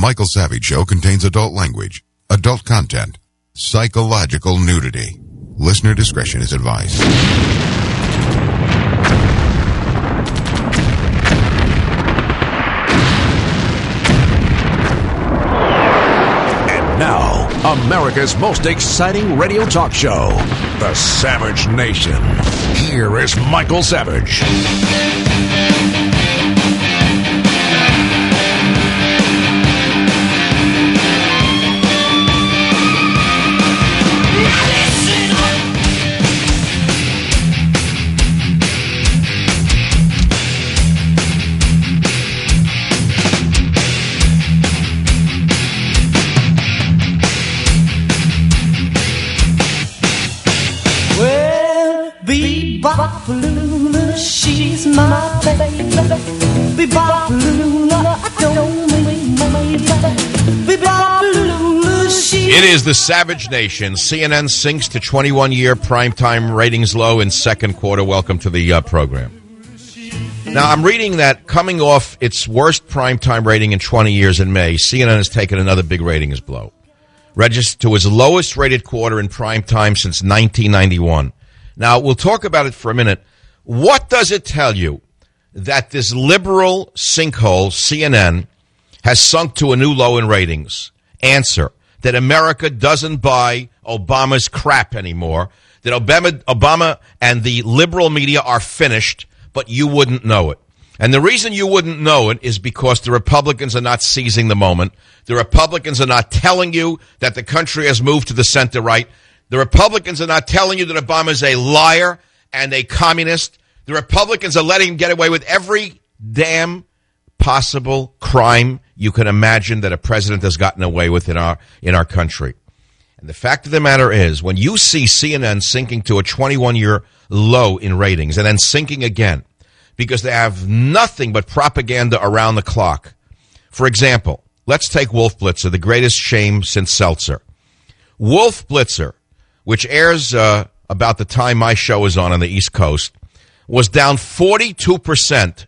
Michael Savage Show contains adult language, adult content, psychological nudity. Listener discretion is advised. And now, America's most exciting radio talk show, The Savage Nation. Here is Michael Savage. Bebop-a-lula, she's my baby. Bebop-a-lula, I don't mean my baby. Bebop-a-lula, she's... It is the Savage Nation. CNN sinks to 21-year primetime ratings low in second quarter. Welcome to the program. Now, I'm reading that coming off its worst primetime rating in 20 years in May, CNN has taken another big ratings blow. Registered to its lowest rated quarter in primetime since 1991. Now, we'll talk about it for a minute. What does it tell you that this liberal sinkhole, CNN, has sunk to a new low in ratings? Answer, that America doesn't buy Obama's crap anymore, that Obama and the liberal media are finished, but you wouldn't know it. And the reason you wouldn't know it is because the Republicans are not seizing the moment. The Republicans are not telling you that the country has moved to the center right. The Republicans are not telling you that Obama is a liar and a communist. The Republicans are letting him get away with every damn possible crime you can imagine that a president has gotten away with in our country. And the fact of the matter is, when you see CNN sinking to a 21-year low in ratings and then sinking again because they have nothing but propaganda around the clock. For example, let's take Wolf Blitzer, the greatest shame since Seltzer. Wolf Blitzer, which airs about the time my show is on the East Coast, was down 42%.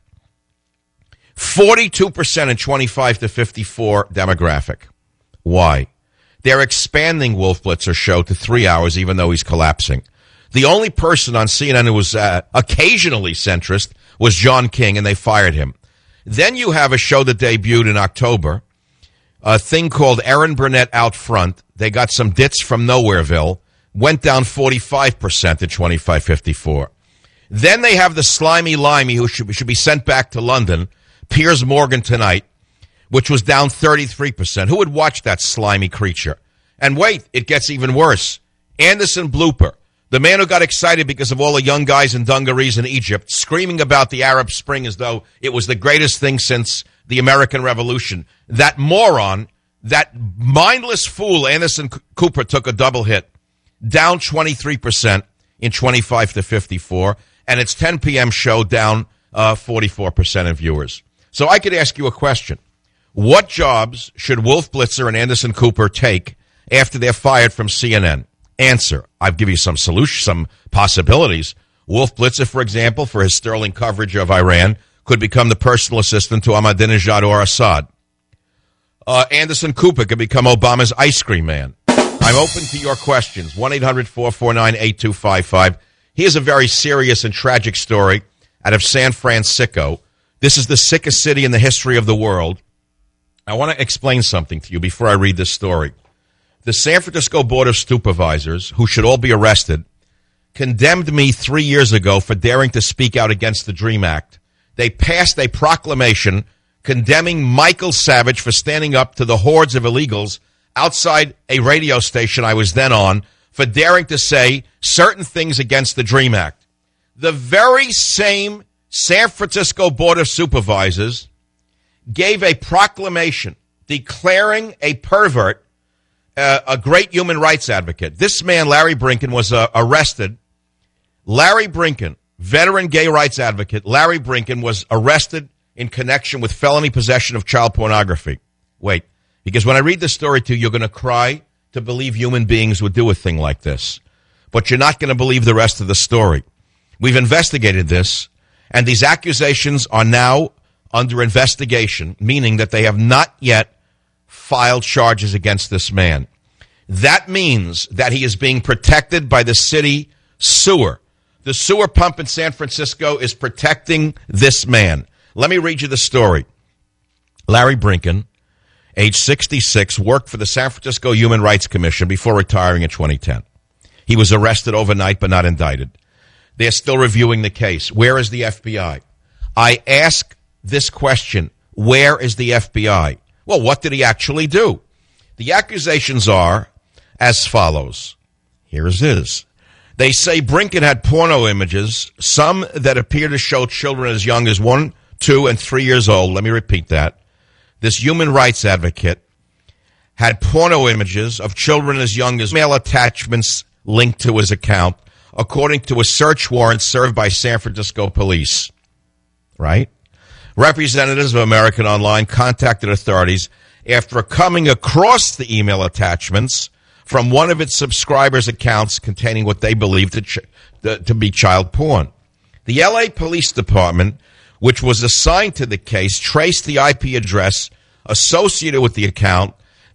42% in 25 to 54 demographic. Why? They're expanding Wolf Blitzer's show to 3 hours, even though he's collapsing. The only person on CNN who was occasionally centrist was John King, and they fired him. Then you have a show that debuted in October, a thing called Erin Burnett Out Front. They got some dits from Nowhereville, went down 45% to 25-54. Then they have the Slimy Limey, who should be sent back to London, Piers Morgan Tonight, which was down 33%. Who would watch that slimy creature? And wait, it gets even worse. Anderson Blooper, the man who got excited because of all the young guys in dungarees in Egypt, screaming about the Arab Spring as though it was the greatest thing since the American Revolution. That moron, that mindless fool, Anderson Cooper, took a double hit. Down 23% in 25 to 54, and its 10 p.m. show down 44% in viewers. So I could ask you a question. What jobs should Wolf Blitzer and Anderson Cooper take after they're fired from CNN? Answer, I'll give you some solutions, some possibilities. Wolf Blitzer, for example, for his sterling coverage of Iran, could become the personal assistant to Ahmadinejad or Assad. Anderson Cooper could become Obama's ice cream man. I'm open to your questions. 1-800-449-8255. Here's a very serious and tragic story out of San Francisco. This is the sickest city in the history of the world. I want to explain something to you before I read this story. The San Francisco Board of Supervisors, who should all be arrested, condemned me 3 years ago for daring to speak out against the DREAM Act. They passed a proclamation condemning Michael Savage for standing up to the hordes of illegals outside a radio station I was then on for daring to say certain things against the DREAM Act. The very same San Francisco Board of Supervisors gave a proclamation declaring a pervert a great human rights advocate. This man, Larry Brinken, was arrested. Larry Brinken, veteran gay rights advocate, Larry Brinken was arrested in connection with felony possession of child pornography. Wait, because when I read this story to you, you're going to cry to believe human beings would do a thing like this. But you're not going to believe the rest of the story. We've investigated this, and these accusations are now under investigation, meaning that they have not yet filed charges against this man. That means that he is being protected by the city sewer. The sewer pump in San Francisco is protecting this man. Let me read you the story. Larry Brinken, age 66, worked for the San Francisco Human Rights Commission before retiring in 2010. He was arrested overnight but not indicted. They're still reviewing the case. Where is the FBI? I ask this question. Where is the FBI? Well, what did he actually do? The accusations are as follows. Here it is. They say Brinken had porno images, some that appear to show children as young as 1, 2, and 3 years old. Let me repeat that. This human rights advocate had porno images of children as young as mail attachments linked to his account, according to a search warrant served by San Francisco police. Right? Representatives of American Online contacted authorities after coming across the email attachments from one of its subscribers' accounts containing what they believed to be child porn. The L.A. Police Department, which was assigned to the case, traced the IP address associated with the account,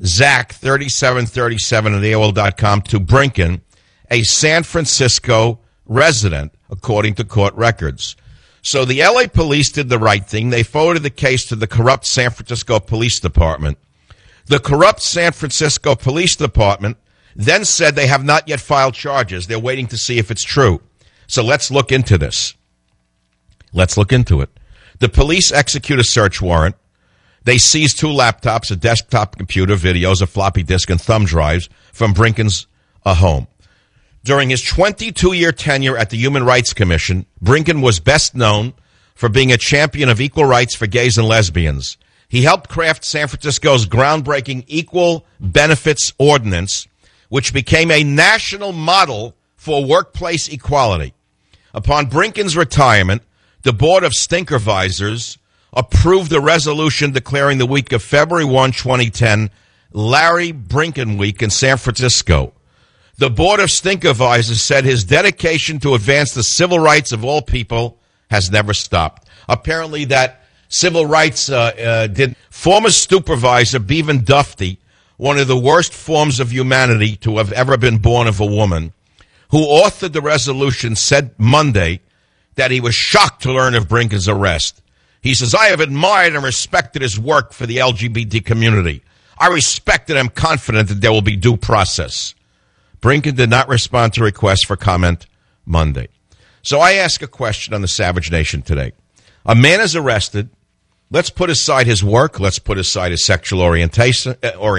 Zach3737 at AOL.com, to Brinken, a San Francisco resident, according to court records. So the L.A. police did the right thing. They forwarded the case to the corrupt San Francisco Police Department. The corrupt San Francisco Police Department then said they have not yet filed charges. They're waiting to see if it's true. So let's look into this. Let's look into it. The police execute a search warrant. They seize 2 laptops, a desktop computer, videos, a floppy disk, and thumb drives from Brinken's home. During his 22-year tenure at the Human Rights Commission, Brinken was best known for being a champion of equal rights for gays and lesbians. He helped craft San Francisco's groundbreaking Equal Benefits Ordinance, which became a national model for workplace equality. Upon Brinken's retirement, the Board of Stinkervisors approved a resolution declaring the week of February 1, 2010, Larry Brinken Week in San Francisco. The Board of Stinkervisors said his dedication to advance the civil rights of all people has never stopped. Apparently that civil rights did. Former supervisor Bevan Dufty, one of the worst forms of humanity to have ever been born of a woman, who authored the resolution, said Monday that he was shocked to learn of Brinken's arrest. He says, I have admired and respected his work for the LGBT community. I respect and am confident that there will be due process. Brinken did not respond to requests for comment Monday. So I ask a question on the Savage Nation today. A man is arrested. Let's put aside his work. Let's put aside his sexual orientation.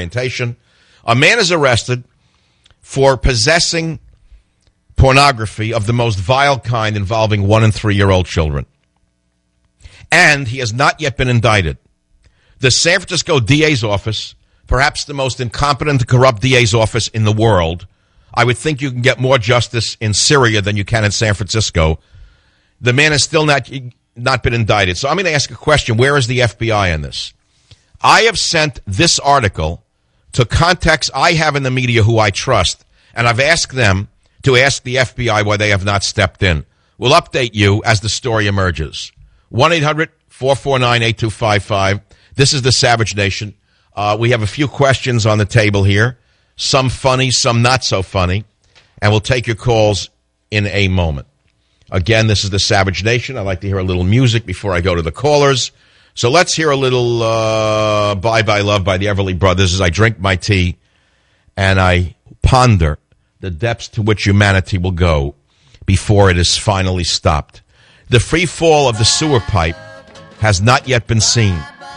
A man is arrested for possessing pornography of the most vile kind involving 1 and 3-year-old children. And he has not yet been indicted. The San Francisco DA's office, perhaps the most incompetent and corrupt DA's office in the world, I would think you can get more justice in Syria than you can in San Francisco. The man has still not been indicted. So I'm going to ask a question. Where is the FBI on this? I have sent this article to contacts I have in the media who I trust, and I've asked them to ask the FBI why they have not stepped in. We'll update you as the story emerges. 1-800-449-8255. This is the Savage Nation. We have a few questions on the table here. Some funny, some not so funny. And we'll take your calls in a moment. Again, this is the Savage Nation. I like to hear a little music before I go to the callers. So let's hear a little Bye Bye Love by the Everly Brothers as I drink my tea and I ponder the depths to which humanity will go before it is finally stopped. The free fall of the sewer pipe has not yet been seen.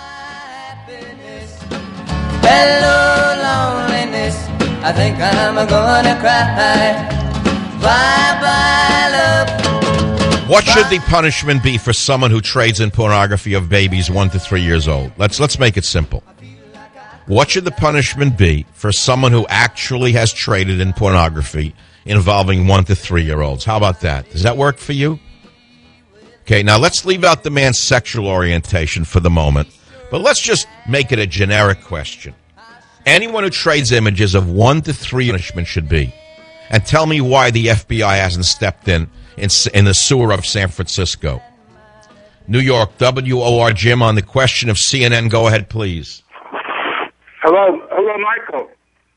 Hello, loneliness. I think I'm gonna cry. Bye bye, love. What should the punishment be for someone who trades in pornography of babies 1 to 3 years old? Let's make it simple. What should the punishment be for someone who actually has traded in pornography involving 1 to 3-year-olds? How about that? Does that work for you? Okay, now let's leave out the man's sexual orientation for the moment, but let's just make it a generic question. Anyone who trades images of 1 to 3 punishment should be. And tell me why the FBI hasn't stepped in the sewer of San Francisco. New York, WOR Jim on the question of CNN. Go ahead, please. Hello, Michael.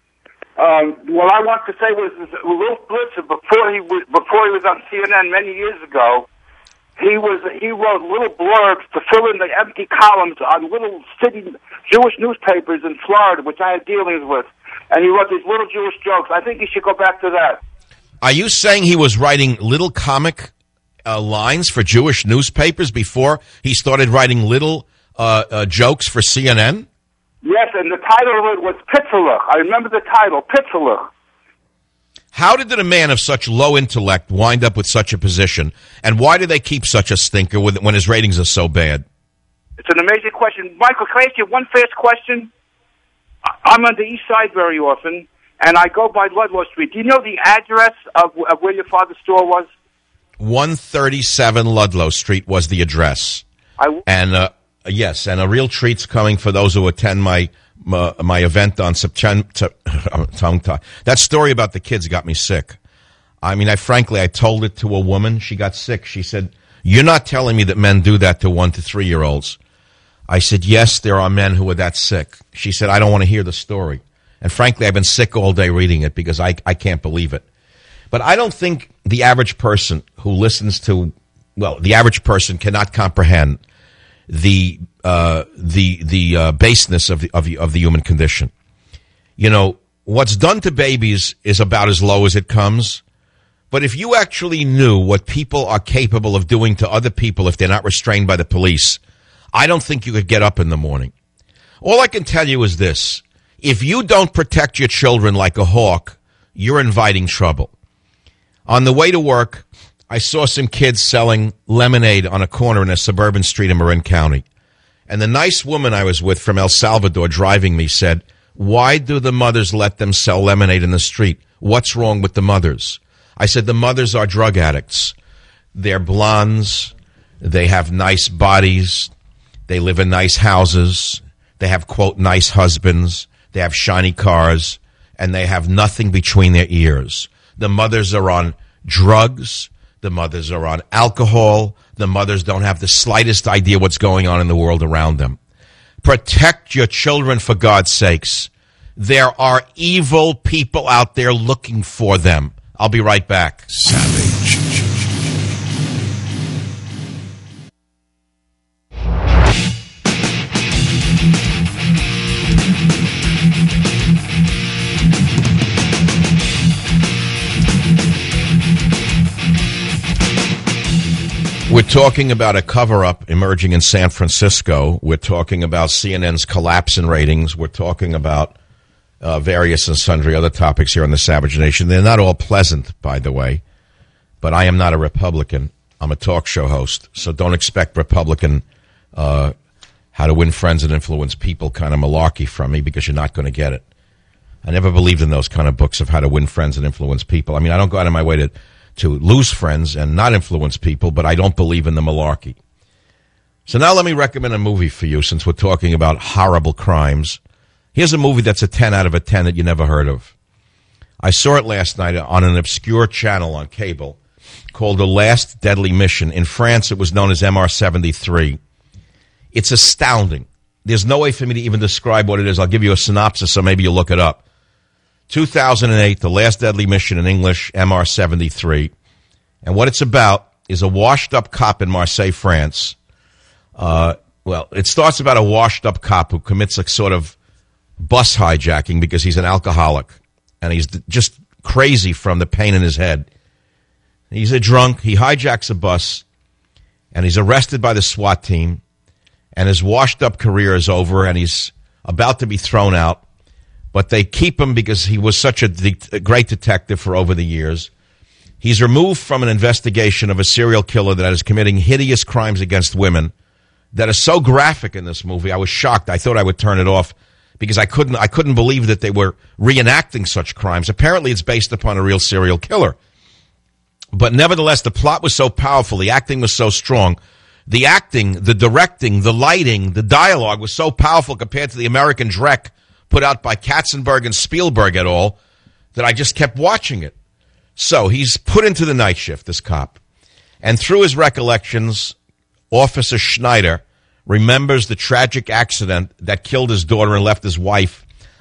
What I want to say was Will Blitzer, before he was on CNN many years ago, he wrote little blurbs to fill in the empty columns on little city Jewish newspapers in Florida, which I had dealings with, and he wrote these little Jewish jokes. I think he should go back to that. Are you saying he was writing little comic lines for Jewish newspapers before he started writing little jokes for CNN? Yes, and the title of it was Pitzalach. I remember the title, Pitzalach. How did a man of such low intellect wind up with such a position, and why do they keep such a stinker when his ratings are so bad? It's an amazing question. Michael, can I ask you one fast question? I'm on the east side very often, and I go by Ludlow Street. Do you know the address of where your father's store was? 137 Ludlow Street was the address. Yes, and a real treat's coming for those who attend my event on September. That story about the kids got me sick. I mean, I told it to a woman. She got sick. She said, "You're not telling me that men do that to 1 to 3 year olds." I said, "Yes, there are men who are that sick." She said, "I don't want to hear the story." And frankly, I've been sick all day reading it because I can't believe it. But I don't think the average person who listens to, the average person cannot comprehend the baseness of the human condition. You know, what's done to babies is about as low as it comes. But if you actually knew what people are capable of doing to other people if they're not restrained by the police, I don't think you could get up in the morning. All I can tell you is this. If you don't protect your children like a hawk, you're inviting trouble. On the way to work, I saw some kids selling lemonade on a corner in a suburban street in Marin County. And the nice woman I was with from El Salvador driving me said, "Why do the mothers let them sell lemonade in the street? What's wrong with the mothers?" I said, "The mothers are drug addicts. They're blondes. They have nice bodies. They live in nice houses. They have, quote, nice husbands. They have shiny cars. And they have nothing between their ears. The mothers are on drugs. The mothers are on alcohol. The mothers don't have the slightest idea what's going on in the world around them. Protect your children, for God's sakes. There are evil people out there looking for them." I'll be right back. Savage. We're talking about a cover-up emerging in San Francisco. We're talking about CNN's collapse in ratings. We're talking about various and sundry other topics here on the Savage Nation. They're not all pleasant, by the way, but I am not a Republican. I'm a talk show host, so don't expect Republican how to win friends and influence people kind of malarkey from me, because you're not going to get it. I never believed in those kind of books of how to win friends and influence people. I mean, I don't go out of my way to lose friends and not influence people, but I don't believe in the malarkey. So now let me recommend a movie for you, since we're talking about horrible crimes. Here's a movie that's a 10 out of a 10 that you never heard of. I saw it last night on an obscure channel on cable called The Last Deadly Mission. In France, it was known as MR73. It's astounding. There's no way for me to even describe what it is. I'll give you a synopsis, so maybe you'll look it up. 2008, The Last Deadly Mission in English, MR73. And what it's about is a washed-up cop in Marseille, France. It starts about a washed-up cop who commits a sort of bus hijacking because he's an alcoholic. And he's just crazy from the pain in his head. He's a drunk. He hijacks a bus, and he's arrested by the SWAT team. And his washed-up career is over, and he's about to be thrown out. But they keep him because he was such a great detective for over the years. He's removed from an investigation of a serial killer that is committing hideous crimes against women that are so graphic in this movie. I was shocked. I thought I would turn it off because I couldn't believe that they were reenacting such crimes. Apparently, it's based upon a real serial killer. But nevertheless, the plot was so powerful. The acting was so strong. The acting, the directing, the lighting, the dialogue was so powerful compared to the American Dreck put out by Katzenberg and Spielberg et al., that I just kept watching it. So he's put into the night shift, this cop. And through his recollections, Officer Schneider remembers the tragic accident that killed his daughter and left his wife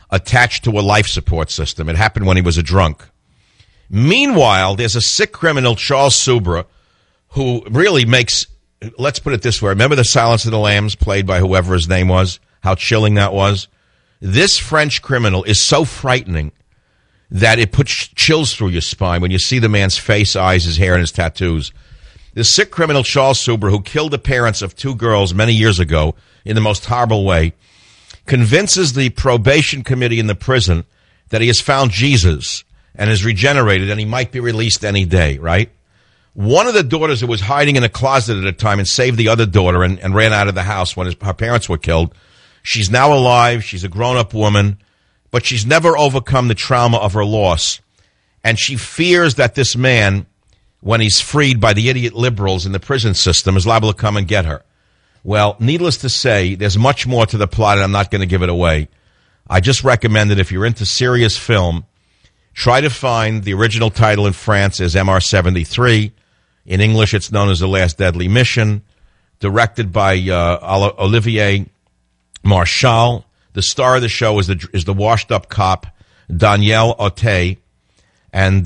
attached to a life support system. It happened when he was a drunk. Meanwhile, there's a sick criminal, Charles Subra, who really makes, let's put it this way. Remember the Silence of the Lambs played by whoever his name was? How chilling that was? This French criminal is so frightening that it puts chills through your spine when you see the man's face, eyes, his hair, and his tattoos. The sick criminal Charles Subra, who killed the parents of 2 girls many years ago in the most horrible way, convinces the probation committee in the prison that he has found Jesus and is regenerated and he might be released any day, right? One of the daughters who was hiding in a closet at the time and saved the other daughter and ran out of the house when her parents were killed, she's now alive. She's a grown-up woman, but she's never overcome the trauma of her loss. And she fears that this man, when he's freed by the idiot liberals in the prison system, is liable to come and get her. Well, needless to say, there's much more to the plot, and I'm not going to give it away. I just recommend that if you're into serious film, try to find the original title in France is MR73. In English, it's known as The Last Deadly Mission, directed by Olivier Marchal. The star of the show is the washed-up cop Danielle Auteuil, and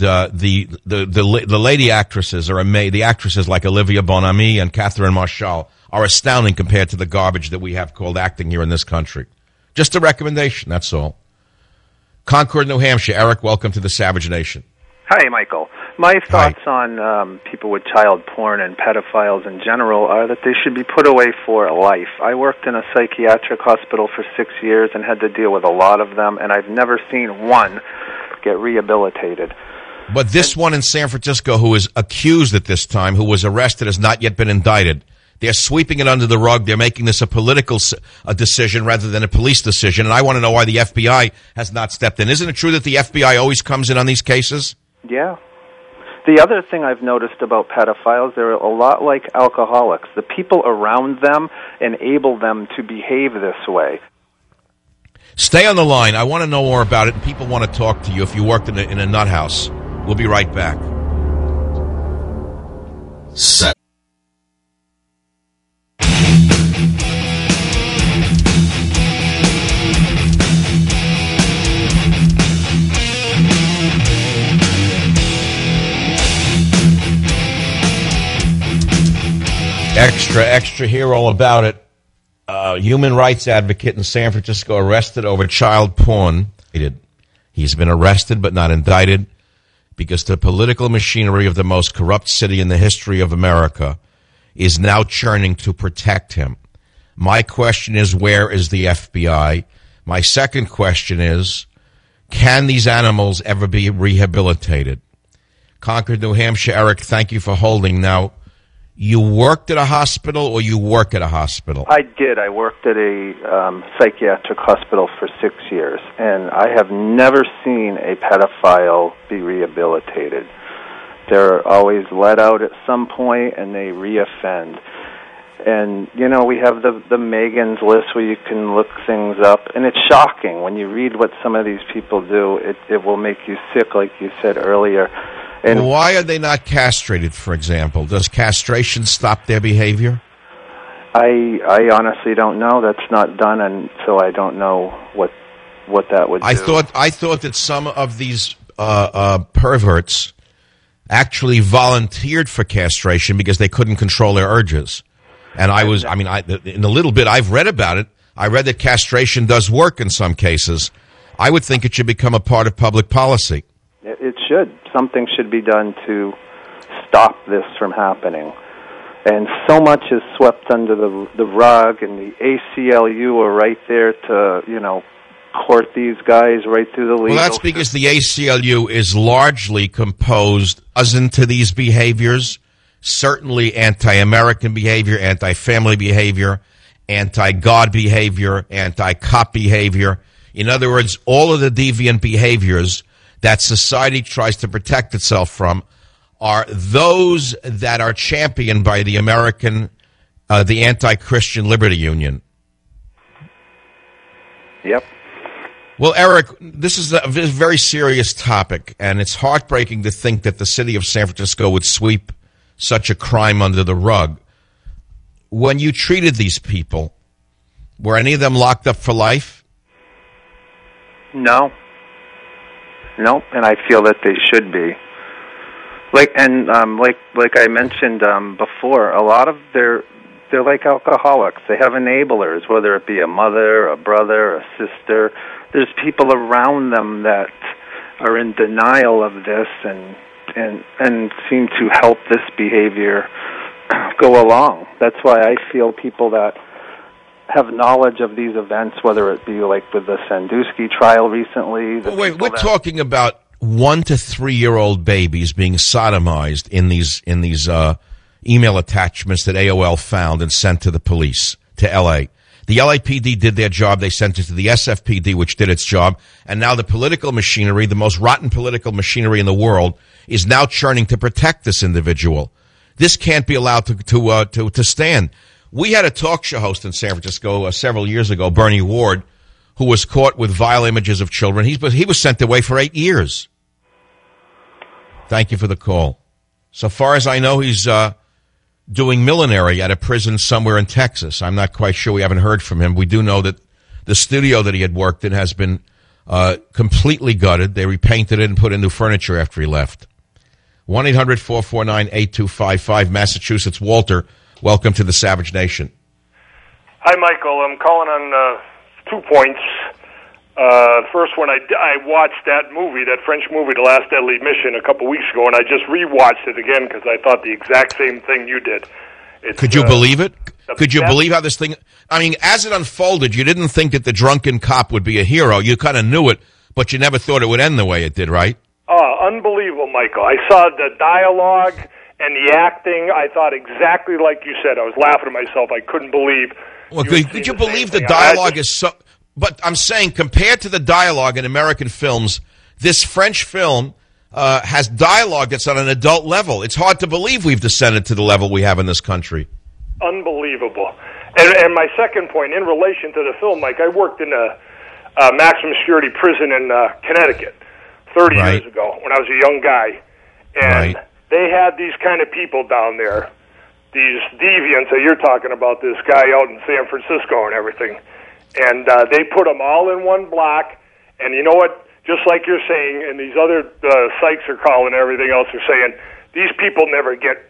the lady actresses are amazing. The actresses like Olivia Bonamy and Catherine Marchal are astounding compared to the garbage that we have called acting here in this country. Just a recommendation, that's all. Concord, New Hampshire. Eric, welcome to the Savage Nation. Hi, Michael. My thoughts on people with child porn and pedophiles in general are that they should be put away for life. I worked in a psychiatric hospital for 6 years and had to deal with a lot of them, and I've never seen one get rehabilitated. But this one in San Francisco who is accused at this time, who was arrested, has not yet been indicted. They're sweeping it under the rug. They're making this a political decision rather than a police decision, and I want to know why the FBI has not stepped in. Isn't it true that the FBI always comes in on these cases? Yeah. The other thing I've noticed about pedophiles, they're a lot like alcoholics. The people around them enable them to behave this way. Stay on the line. I want to know more about it, and people want to talk to you if you worked in a nut house. We'll be right back. Extra, hear all about it. Human rights advocate in San Francisco arrested over child porn. He's been arrested but not indicted because the political machinery of the most corrupt city in the history of America is now churning to protect him. My question is, where is the FBI? My second question is, can these animals ever be rehabilitated? Concord, New Hampshire. Eric, thank you for holding. Now, you worked at a hospital or you work at a hospital? I did. I worked at a psychiatric hospital for 6 years, and I have never seen a pedophile be rehabilitated. They're always let out at some point, and they reoffend. And, you know, we have the Megan's list where you can look things up, and it's shocking. When you read what some of these people do, it will make you sick, like you said earlier. And why are they not castrated, for example? Does castration stop their behavior? I honestly don't know. That's not done, and so I don't know what that would do. I thought that some of these perverts actually volunteered for castration because they couldn't control their urges. And in a little bit I've read about it, I read that castration does work in some cases. I would think it should become a part of public policy. It should. Something should be done to stop this from happening. And so much is swept under the rug, and the ACLU are right there to, court these guys right through the legal. Well, that's because the ACLU is largely composed to these behaviors, certainly anti-American behavior, anti-family behavior, anti-God behavior, anti-cop behavior. In other words, all of the deviant behaviors that society tries to protect itself from are those that are championed by the the Anti-Christian Liberty Union. Yep. Well, Eric, this is a very serious topic, and it's heartbreaking to think that the city of San Francisco would sweep such a crime under the rug. When you treated these people, were any of them locked up for life? No, and I feel that they should be. Like I mentioned before, a lot of they're like alcoholics. They have enablers, whether it be a mother, a brother, a sister. There's people around them that are in denial of this and seem to help this behavior go along. That's why I feel people that have knowledge of these events, whether it be like with the Sandusky trial recently. Wait, we're talking about 1 to 3 year old babies being sodomized in these email attachments that AOL found and sent to the police, to L.A. The LAPD did their job. They sent it to the SFPD, which did its job. And now the political machinery, the most rotten political machinery in the world, is now churning to protect this individual. This can't be allowed to stand. We had a talk show host in San Francisco several years ago, Bernie Ward, who was caught with vile images of children. He was sent away for 8 years. Thank you for the call. So far as I know, he's doing millinery at a prison somewhere in Texas. I'm not quite sure. We haven't heard from him. We do know that the studio that he had worked in has been completely gutted. They repainted it and put in new furniture after he left. 1-800-449-8255, Massachusetts. Walter, welcome to the Savage Nation. Hi, Michael. I'm calling on 2 points. First one, I watched that movie, that French movie, The Last Deadly Mission, a couple weeks ago, and I just rewatched it again because I thought the exact same thing you did. Could you believe it? Could you believe how this thing... I mean, as it unfolded, you didn't think that the drunken cop would be a hero. You kind of knew it, but you never thought it would end the way it did, right? Oh, unbelievable, Michael. I saw the dialogue and the acting. I thought exactly like you said. I was laughing at myself. I couldn't believe... Well, could you believe the dialogue is so... But I'm saying, compared to the dialogue in American films, this French film has dialogue that's on an adult level. It's hard to believe we've descended to the level we have in this country. Unbelievable. And my second point, in relation to the film, Mike, I worked in a maximum security prison in Connecticut 30 years ago when I was a young guy. And they had these kind of people down there, these deviants that you're talking about, this guy out in San Francisco and everything. And they put them all in one block, and you know what? Just like you're saying, and these other psychs are calling and everything else are saying, these people never get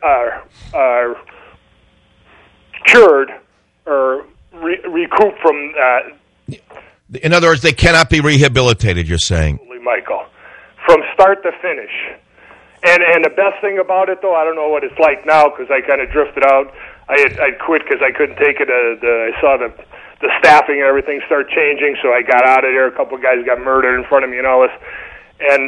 cured or recoup from that. In other words, they cannot be rehabilitated, you're saying. Absolutely, Michael. From start to finish. And the best thing about it, though, I don't know what it's like now because I kind of drifted out. I quit because I couldn't take it. I saw the staffing and everything start changing, so I got out of there. A couple of guys got murdered in front of me and all this. And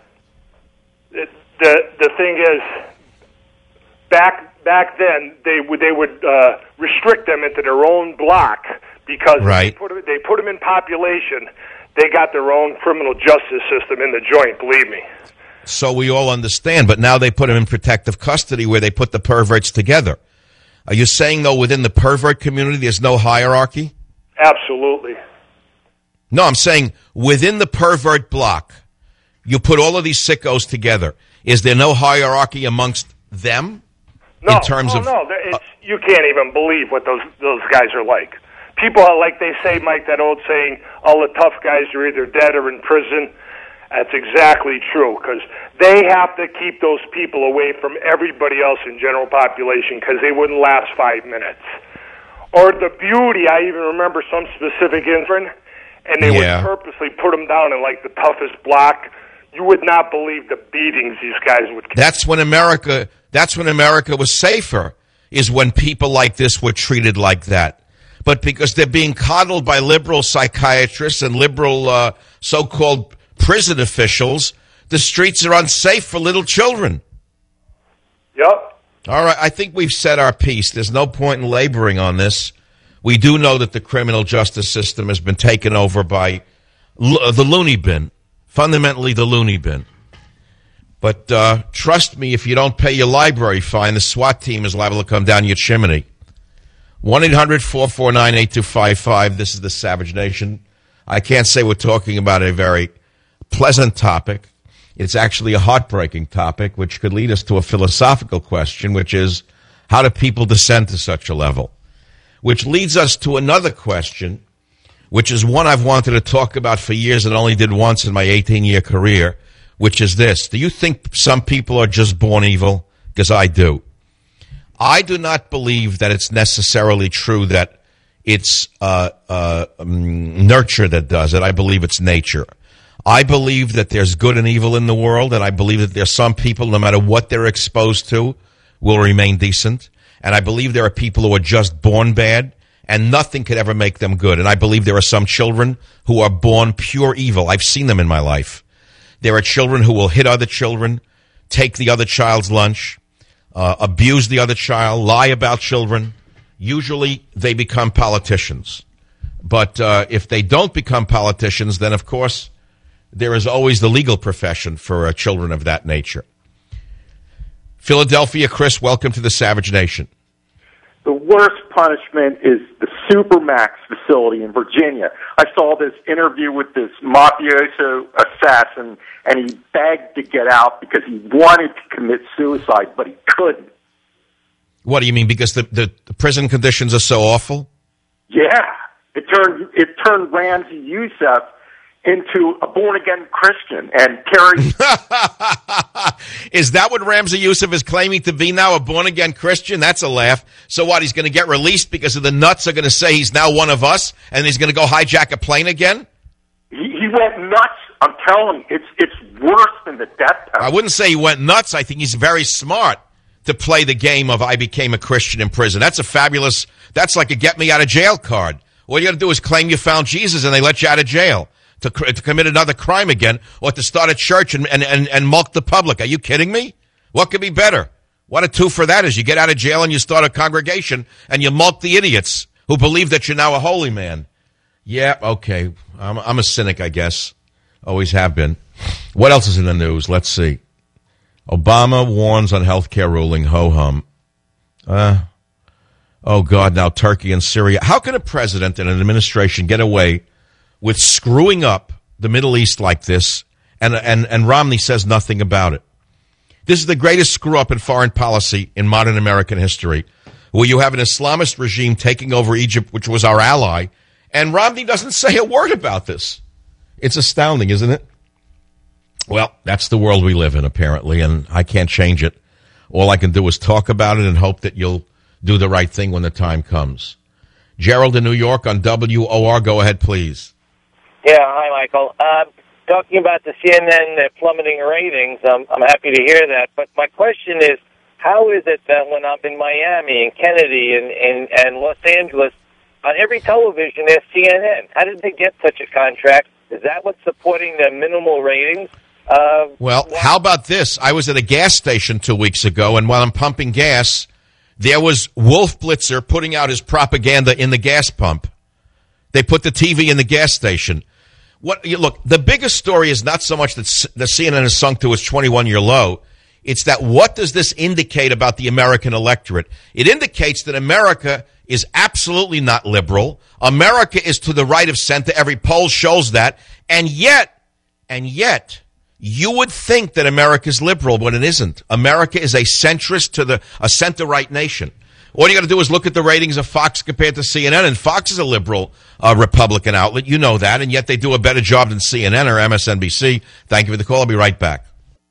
the thing is, back then they would restrict them into their own block because they put them in population. They got their own criminal justice system in the joint. Believe me. So we all understand, but now they put them in protective custody where they put the perverts together. Are you saying, though, within the pervert community there's no hierarchy? Absolutely. No, I'm saying within the pervert block, you put all of these sickos together. Is there no hierarchy amongst them? No, in terms of, you can't even believe what those guys are like. People are like they say, Mike, that old saying, all the tough guys are either dead or in prison. That's exactly true, because they have to keep those people away from everybody else in general population because they wouldn't last 5 minutes. Or the beauty, I even remember some specific incident, and they would purposely put them down in like the toughest block. You would not believe the beatings these guys would get. That's when America was safer, is when people like this were treated like that. But because they're being coddled by liberal psychiatrists and liberal so-called prison officials, the streets are unsafe for little children. Yep. All right, I think we've said our piece. There's no point in laboring on this. We do know that the criminal justice system has been taken over by the loony bin, fundamentally the loony bin. But trust me, if you don't pay your library fine, the SWAT team is liable to come down your chimney. 1-800-449-8255. This is the Savage Nation. I can't say we're talking about a very pleasant topic. It's actually a heartbreaking topic, which could lead us to a philosophical question, which is, how do people descend to such a level? Which leads us to another question, which is one I've wanted to talk about for years and only did once in my 18-year career, which is this. Do you think some people are just born evil? Because I do. I do not believe that it's necessarily true that it's nurture that does it. I believe it's nature. I believe that there's good and evil in the world, and I believe that there's some people, no matter what they're exposed to, will remain decent. And I believe there are people who are just born bad, and nothing could ever make them good. And I believe there are some children who are born pure evil. I've seen them in my life. There are children who will hit other children, take the other child's lunch, abuse the other child, lie about children. Usually they become politicians. But if they don't become politicians, then, of course, there is always the legal profession for children of that nature. Philadelphia, Chris, welcome to the Savage Nation. The worst punishment is the Supermax facility in Virginia. I saw this interview with this mafioso assassin, and he begged to get out because he wanted to commit suicide, but he couldn't. What do you mean? Because the prison conditions are so awful? Yeah. It turned Ramzi Youssef into a born-again Christian and carried... Is that what Ramzi Youssef is claiming to be now, a born-again Christian? That's a laugh. So what, he's going to get released because of the nuts are going to say he's now one of us, and he's going to go hijack a plane again? He went nuts. I'm telling you, it's worse than the death penalty. I wouldn't say he went nuts. I think he's very smart to play the game of I became a Christian in prison. That's like a get-me-out-of-jail card. All you got to do is claim you found Jesus, and they let you out of jail. To commit another crime again, or to start a church and mulk the public. Are you kidding me? What could be better? What a two for that is. You get out of jail and you start a congregation and you mulk the idiots who believe that you're now a holy man. Yeah, okay. I'm a cynic, I guess. Always have been. What else is in the news? Let's see. Obama warns on health care ruling. Ho-hum. Oh, God, now Turkey and Syria. How can a president and an administration get away with screwing up the Middle East like this, and Romney says nothing about it? This is the greatest screw-up in foreign policy in modern American history, where you have an Islamist regime taking over Egypt, which was our ally, and Romney doesn't say a word about this. It's astounding, isn't it? Well, that's the world we live in, apparently, and I can't change it. All I can do is talk about it and hope that you'll do the right thing when the time comes. Gerald in New York on WOR. Go ahead, please. Yeah, hi, Michael. Talking about the CNN plummeting ratings, I'm happy to hear that. But my question is, how is it that when I'm in Miami and Kennedy and Los Angeles, on every television there's CNN? How did they get such a contract? Is that what's supporting the minimal ratings? Well, how about this? I was at a gas station 2 weeks ago, and while I'm pumping gas, there was Wolf Blitzer putting out his propaganda in the gas pump. They put the TV in the gas station. Look, the biggest story is not so much that the CNN has sunk to its 21-year low. It's that what does this indicate about the American electorate? It indicates that America is absolutely not liberal. America is to the right of center. Every poll shows that. And yet, you would think that America is liberal, but it isn't. America is a centrist a center-right nation. All you got to do is look at the ratings of Fox compared to CNN, and Fox is a liberal Republican outlet. You know that, and yet they do a better job than CNN or MSNBC. Thank you for the call. I'll be right back.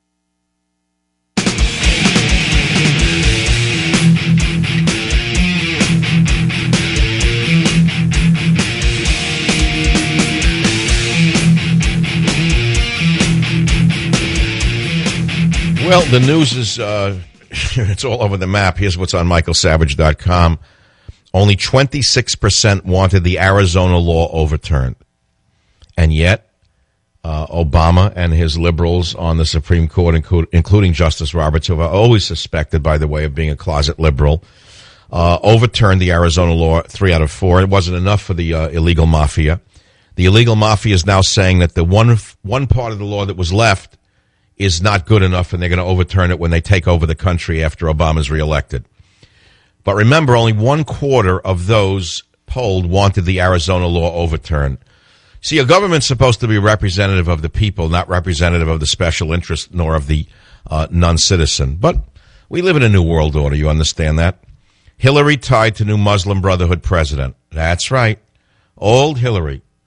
Well, the news is it's all over the map. Here's what's on michaelsavage.com. Only 26% wanted the Arizona law overturned. And yet, Obama and his liberals on the Supreme Court, including Justice Roberts, who are always suspected, by the way, of being a closet liberal, overturned the Arizona law 3 out of 4. It wasn't enough for the illegal mafia. The illegal mafia is now saying that the one part of the law that was left is not good enough, and they're going to overturn it when they take over the country after Obama's reelected. But remember, only 1/4 of those polled wanted the Arizona law overturned. See, a government's supposed to be representative of the people, not representative of the special interest, nor of the non-citizen. But we live in a new world order, you understand that? Hillary tied to new Muslim Brotherhood president. That's right. Old Hillary.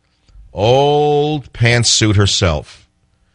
Old pantsuit herself,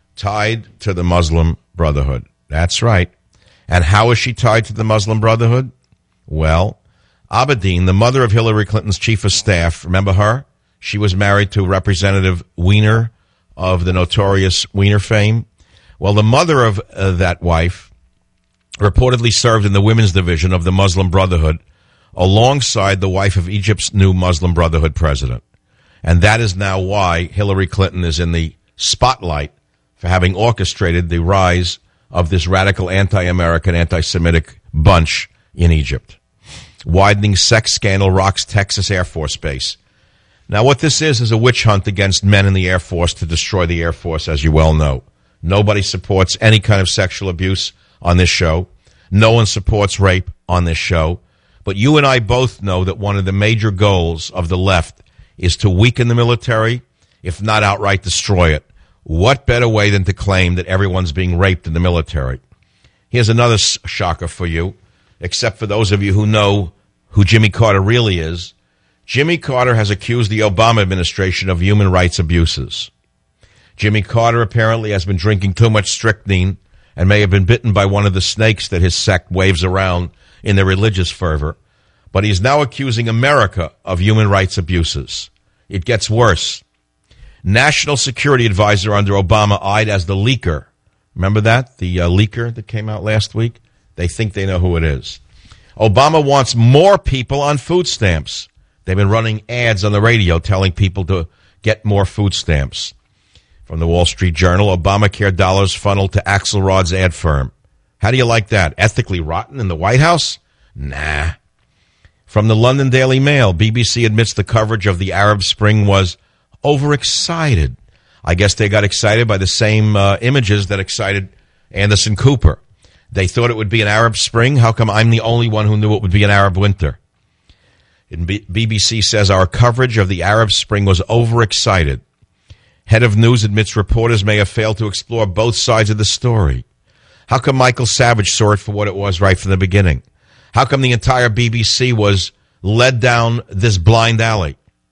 tied to the Muslim Brotherhood. That's right. And how is she tied to the Muslim Brotherhood? Well, Abedin, the mother of Hillary Clinton's chief of staff, remember her? She was married to Representative Weiner of the notorious Weiner fame. Well, the mother of that wife reportedly served in the women's division of the Muslim Brotherhood alongside the wife of Egypt's new Muslim Brotherhood president. And that is now why Hillary Clinton is in the spotlight for having orchestrated the rise of this radical anti-American, anti-Semitic bunch in Egypt. Widening sex scandal rocks Texas Air Force Base. Now, what this is a witch hunt against men in the Air Force to destroy the Air Force, as you well know. Nobody supports any kind of sexual abuse on this show. No one supports rape on this show. But you and I both know that one of the major goals of the left is to weaken the military, if not outright destroy it. What better way than to claim that everyone's being raped in the military? Here's another shocker for you, except for those of you who know who Jimmy Carter really is. Jimmy Carter has accused the Obama administration of human rights abuses. Jimmy Carter apparently has been drinking too much strychnine and may have been bitten by one of the snakes that his sect waves around in their religious fervor. But he's now accusing America of human rights abuses. It gets worse. National Security Advisor under Obama eyed as the leaker. Remember that? The leaker that came out last week? They think they know who it is. Obama wants more people on food stamps. They've been running ads on the radio telling people to get more food stamps. From the Wall Street Journal, Obamacare dollars funneled to Axelrod's ad firm. How do you like that? Ethically rotten in the White House? Nah. From the London Daily Mail, BBC admits the coverage of the Arab Spring was overexcited. I guess they got excited by the same images that excited Anderson Cooper. They thought it would be an Arab Spring. How come I'm the only one who knew it would be an Arab winter? BBC says our coverage of the Arab Spring was overexcited. Head of News admits reporters may have failed to explore both sides of the story. How come Michael Savage saw it for what it was right from the beginning? How come the entire BBC was led down this blind alley?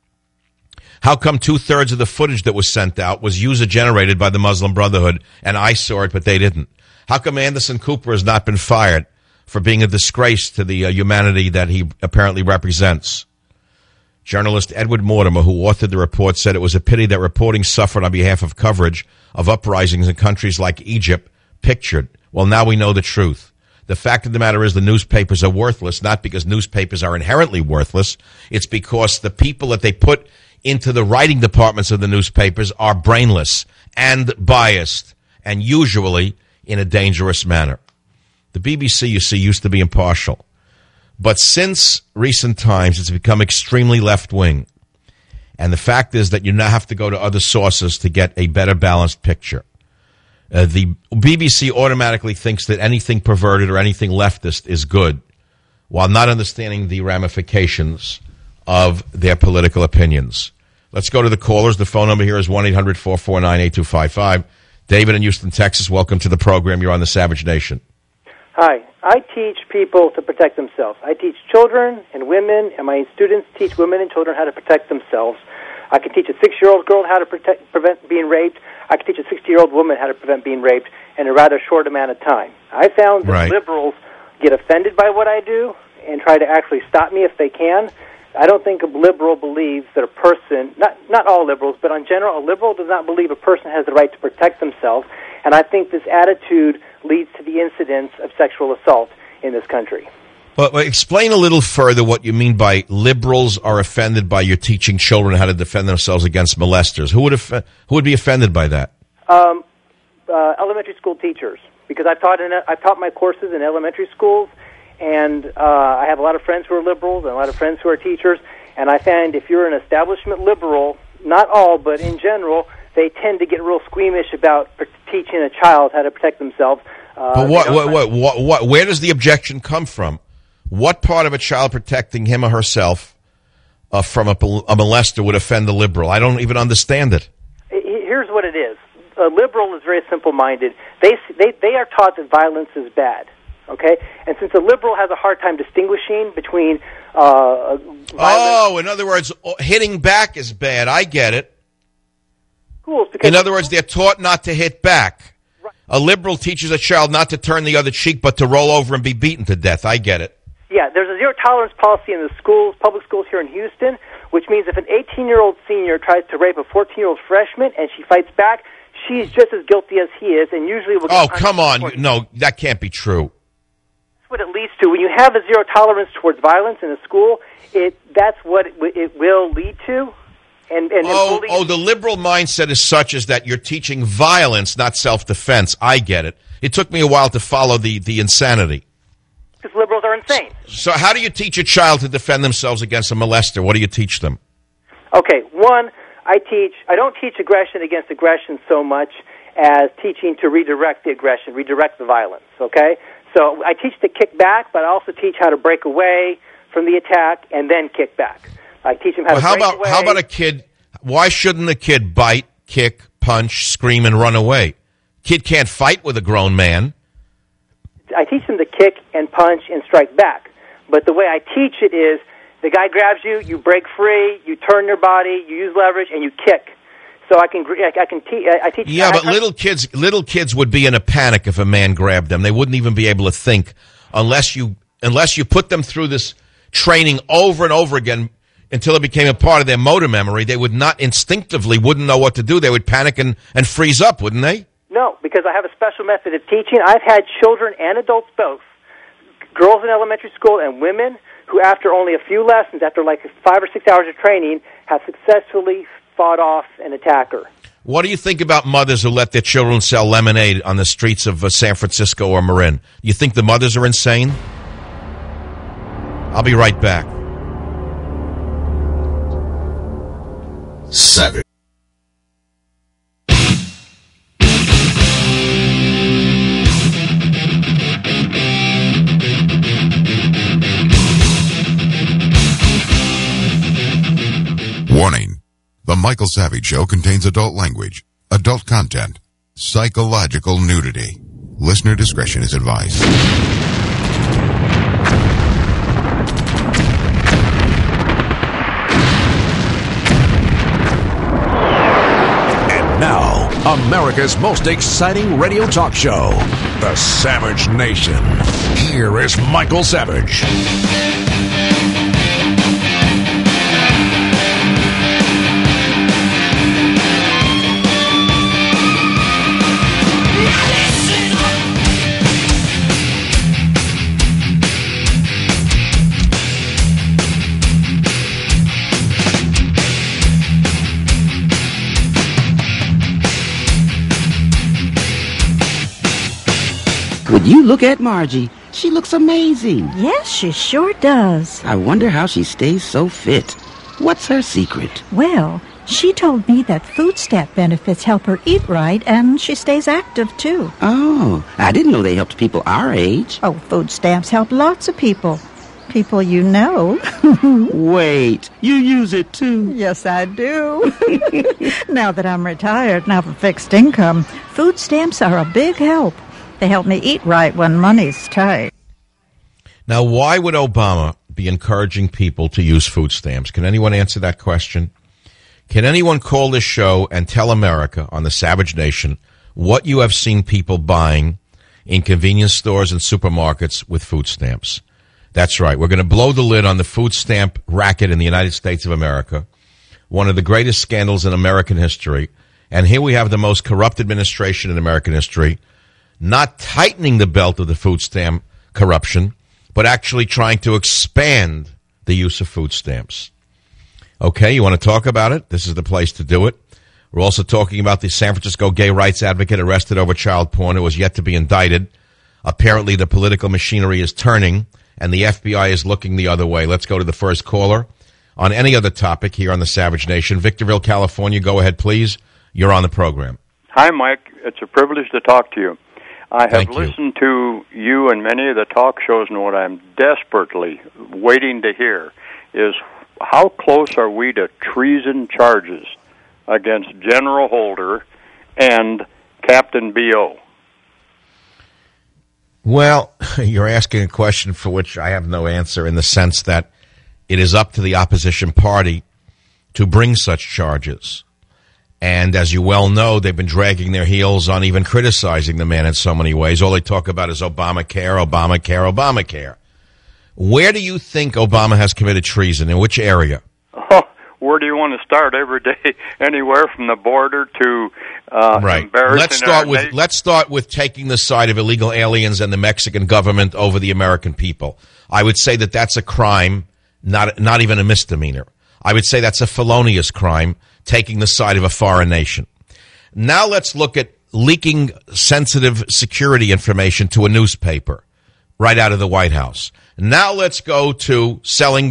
How come 2/3 of the footage that was sent out was user-generated by the Muslim Brotherhood, and I saw it, but they didn't? How come Anderson Cooper has not been fired for being a disgrace to the humanity that he apparently represents? Journalist Edward Mortimer, who authored the report, said it was a pity that reporting suffered on behalf of coverage of uprisings in countries like Egypt pictured. Well, now we know the truth. The fact of the matter is the newspapers are worthless, not because newspapers are inherently worthless. It's because the people that they put into the writing departments of the newspapers are brainless and biased, and usually in a dangerous manner. The BBC, you see, used to be impartial. But since recent times, it's become extremely left-wing. And the fact is that you now have to go to other sources to get a better balanced picture. The BBC automatically thinks that anything perverted or anything leftist is good, while not understanding the ramifications of their political opinions. Let's go to the callers. The phone number here is 1-800-449-8255. David in Houston, Texas, welcome to the program. You're on the Savage Nation. Hi. I teach people to protect themselves. I teach children and women, and my students teach women and children how to protect themselves. I can teach a 6-year-old girl how to prevent being raped. I can teach a 60-year-old woman how to prevent being raped in a rather short amount of time. I found that liberals get offended by what I do and try to actually stop me if they can. I don't think a liberal believes that a person, not all liberals, but in general, a liberal does not believe a person has the right to protect themselves. And I think this attitude leads to the incidence of sexual assault in this country. Well, explain a little further what you mean by liberals are offended by your teaching children how to defend themselves against molesters. Who would be offended by that? Elementary school teachers, because I've taught my courses in elementary schools, and I have a lot of friends who are liberals and a lot of friends who are teachers. And I find if you're an establishment liberal, not all, but in general, they tend to get real squeamish about teaching a child how to protect themselves. But where does the objection come from? What part of a child protecting him or herself from a molester would offend a liberal? I don't even understand it. Here's what it is. A liberal is very simple-minded. They are taught that violence is bad. Okay, and since a liberal has a hard time distinguishing between violence. Oh, in other words, hitting back is bad. I get it. schools. Because in other words, they're taught not to hit back. Right. A liberal teaches a child not to turn the other cheek, but to roll over and be beaten to death. I get it. Yeah, there's a zero-tolerance policy in the schools, public schools here in Houston, which means if an 18-year-old senior tries to rape a 14-year-old freshman and she fights back, she's just as guilty as he is, and usually will get Oh, come on. No, that can't be true. That's what it leads to. When you have a zero tolerance towards violence in a school, that's what it will lead to. And the liberal mindset is such as that you're teaching violence, not self-defense. I get it. It took me a while to follow the insanity. Because liberals are insane. So how do you teach a child to defend themselves against a molester? What do you teach them? Okay, one, I don't teach aggression against aggression so much as teaching to redirect the aggression, redirect the violence, okay? So I teach to kick back, but I also teach how to break away from the attack and then kick back. I teach them how to break away. How about a kid? Why shouldn't a kid bite, kick, punch, scream, and run away? Kid can't fight with a grown man. I teach them to kick and punch and strike back. But the way I teach it is the guy grabs you, you break free, you turn your body, you use leverage, and you kick. So I teach. Yeah, but little kids would be in a panic if a man grabbed them. They wouldn't even be able to think unless you put them through this training over and over again until it became a part of their motor memory. They would not instinctively wouldn't know what to do. They would panic and freeze up, wouldn't they? No, because I have a special method of teaching. I've had children and adults both, girls in elementary school and women, who after only a few lessons, after like 5 or 6 hours of training, have successfully fought off an attacker. What do you think about mothers who let their children sell lemonade on the streets of San Francisco or Marin? You think the mothers are insane? I'll be right back. 7. Warning. The Michael Savage Show contains adult language, adult content, psychological nudity. Listener discretion is advised. And now, America's most exciting radio talk show, The Savage Nation. Here is Michael Savage. Would you look at Margie? She looks amazing. Yes, she sure does. I wonder how she stays so fit. What's her secret? Well, she told me that food stamp benefits help her eat right, and she stays active, too. Oh, I didn't know they helped people our age. Oh, food stamps help lots of people. People you know. Wait, you use it, too? Yes, I do. Now that I'm retired and have a fixed income, food stamps are a big help. They help me eat right when money's tight. Now, why would Obama be encouraging people to use food stamps? Can anyone answer that question? Can anyone call this show and tell America on the Savage Nation what you have seen people buying in convenience stores and supermarkets with food stamps? That's right. We're going to blow the lid on the food stamp racket in the United States of America, one of the greatest scandals in American history. And here we have the most corrupt administration in American history, not tightening the belt of the food stamp corruption, but actually trying to expand the use of food stamps. Okay, you want to talk about it? This is the place to do it. We're also talking about the San Francisco gay rights advocate arrested over child porn who was yet to be indicted. Apparently the political machinery is turning, and the FBI is looking the other way. Let's go to the first caller on any other topic here on the Savage Nation. Victorville, California, go ahead, please. You're on the program. Hi, Mike. It's a privilege to talk to you. I have listened to you and many of the talk shows, and what I'm desperately waiting to hear is how close are we to treason charges against General Holder and Captain B.O.? Well, you're asking a question for which I have no answer, in the sense that it is up to the opposition party to bring such charges. And as you well know, they've been dragging their heels on even criticizing the man in so many ways. All they talk about is Obamacare, Obamacare, Obamacare. Where do you think Obama has committed treason? In which area? Oh, where do you want to start? Every day, anywhere from the border to embarrassing. Let's start with taking the side of illegal aliens and the Mexican government over the American people. I would say that that's a crime, not even a misdemeanor. I would say that's a felonious crime, taking the side of a foreign nation. Now let's look at leaking sensitive security information to a newspaper right out of the White House. Now let's go to selling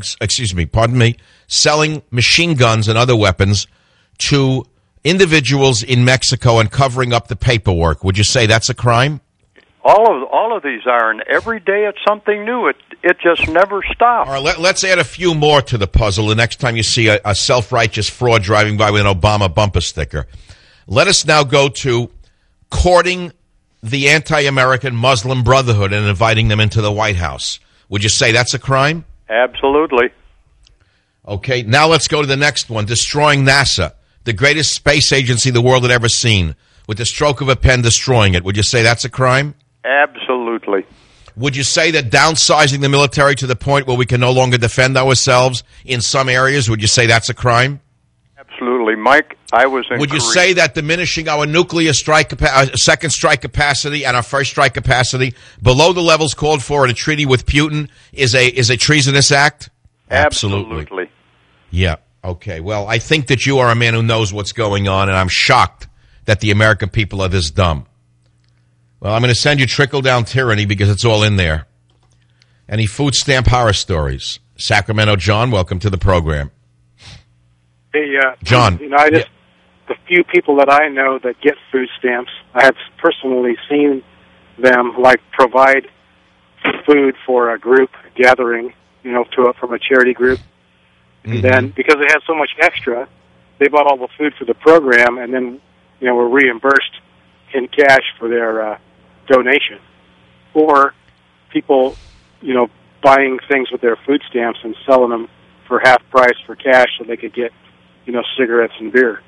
selling machine guns and other weapons to individuals in Mexico and covering up the paperwork. Would you say that's a crime? All of these are, and every day it's something new. It just never stops. All right, let's add a few more to the puzzle the next time you see a self-righteous fraud driving by with an Obama bumper sticker. Let us now go to courting the anti-American Muslim Brotherhood and inviting them into the White House. Would you say that's a crime? Absolutely. Okay, now let's go to the next one, destroying NASA, the greatest space agency the world had ever seen, with the stroke of a pen destroying it. Would you say that's a crime? Absolutely. Would you say that downsizing the military to the point where we can no longer defend ourselves in some areas, would you say that's a crime? Absolutely. Mike, I was in Would you Korea. say that diminishing our nuclear second strike capacity and our first strike capacity below the levels called for in a treaty with Putin is a treasonous act? Absolutely. Yeah. Okay. Well, I think that you are a man who knows what's going on, and I'm shocked that the American people are this dumb. Well, I'm going to send you Trickle-Down Tyranny because it's all in there. Any food stamp horror stories? Sacramento John, welcome to the program. Hey, John. The few people that I know that get food stamps, I have personally seen them provide food for a group gathering, from a charity group. And then because they had so much extra, they bought all the food for the program and then, were reimbursed in cash for their donation. Or people, buying things with their food stamps and selling them for half price for cash so they could get, cigarettes and beer.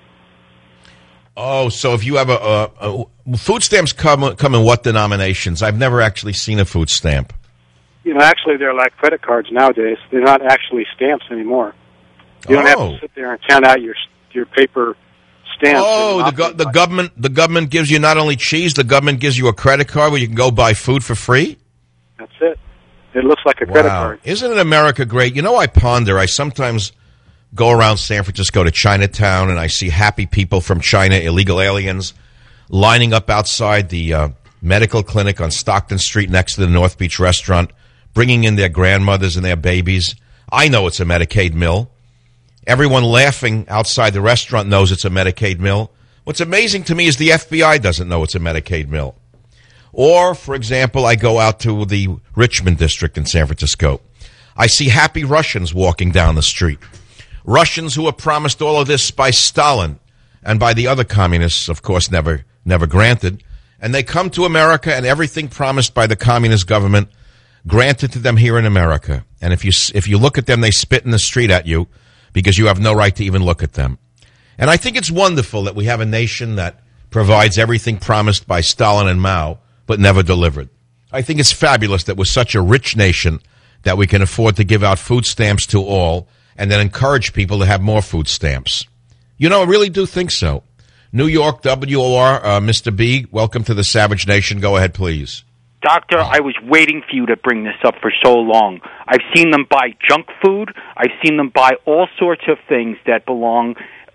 Oh, so if you have a food stamps come in what denominations? I've never actually seen a food stamp. Actually, they're like credit cards nowadays. They're not actually stamps anymore. You don't have to sit there and count out your paper stamps. Oh, the government gives you not only cheese, the government gives you a credit card where you can go buy food for free? That's it. It looks like a credit card. Isn't it America great? I ponder. I sometimes go around San Francisco to Chinatown, and I see happy people from China, illegal aliens, lining up outside the medical clinic on Stockton Street next to the North Beach restaurant, bringing in their grandmothers and their babies. I know it's a Medicaid mill. Everyone laughing outside the restaurant knows it's a Medicaid mill. What's amazing to me is the FBI doesn't know it's a Medicaid mill. Or, for example, I go out to the Richmond district in San Francisco. I see happy Russians walking down the street. Russians who were promised all of this by Stalin and by the other communists, of course, never granted. And they come to America, and everything promised by the communist government granted to them here in America. And if you look at them, they spit in the street at you because you have no right to even look at them. And I think it's wonderful that we have a nation that provides everything promised by Stalin and Mao, but never delivered. I think it's fabulous that we're such a rich nation that we can afford to give out food stamps to all and then encourage people to have more food stamps. I really do think so. New York, WOR, Mr. B, welcome to the Savage Nation. Go ahead, please. Doctor, I was waiting for you to bring this up for so long. I've seen them buy junk food. I've seen them buy all sorts of things that belong,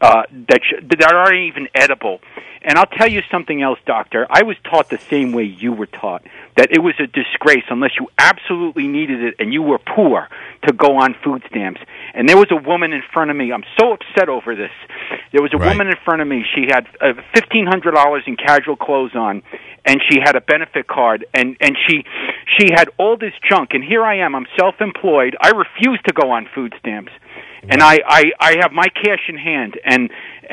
that aren't even edible. And I'll tell you something else, Doctor. I was taught the same way you were taught, that it was a disgrace unless you absolutely needed it and you were poor to go on food stamps. And there was a woman in front of me. I'm so upset over this. There was a woman in front of me. She had $1,500 in casual clothes on, and she had a benefit card, and she had all this junk. And here I am. I'm self-employed. I refuse to go on food stamps. And I have my cash in hand, and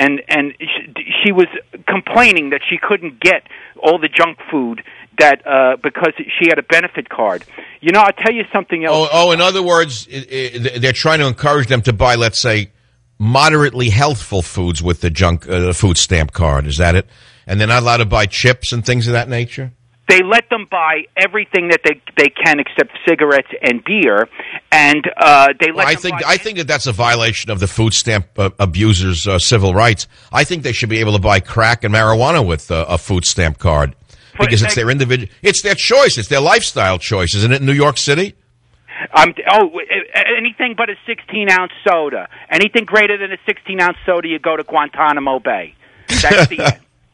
she was complaining that she couldn't get all the junk food that because she had a benefit card. I'll tell you something else. In other words, they're trying to encourage them to buy, let's say, moderately healthful foods with the junk food stamp card. Is that it? And they're not allowed to buy chips and things of that nature? They let them buy everything that they can except cigarettes and beer, and they let I think that that's a violation of the food stamp abusers' civil rights. I think they should be able to buy crack and marijuana with a food stamp card because it's their individual, it's their choice, it's their lifestyle choice, isn't it? In New York City. Anything but a 16-ounce soda. Anything greater than a 16-ounce soda, you go to Guantanamo Bay. That's the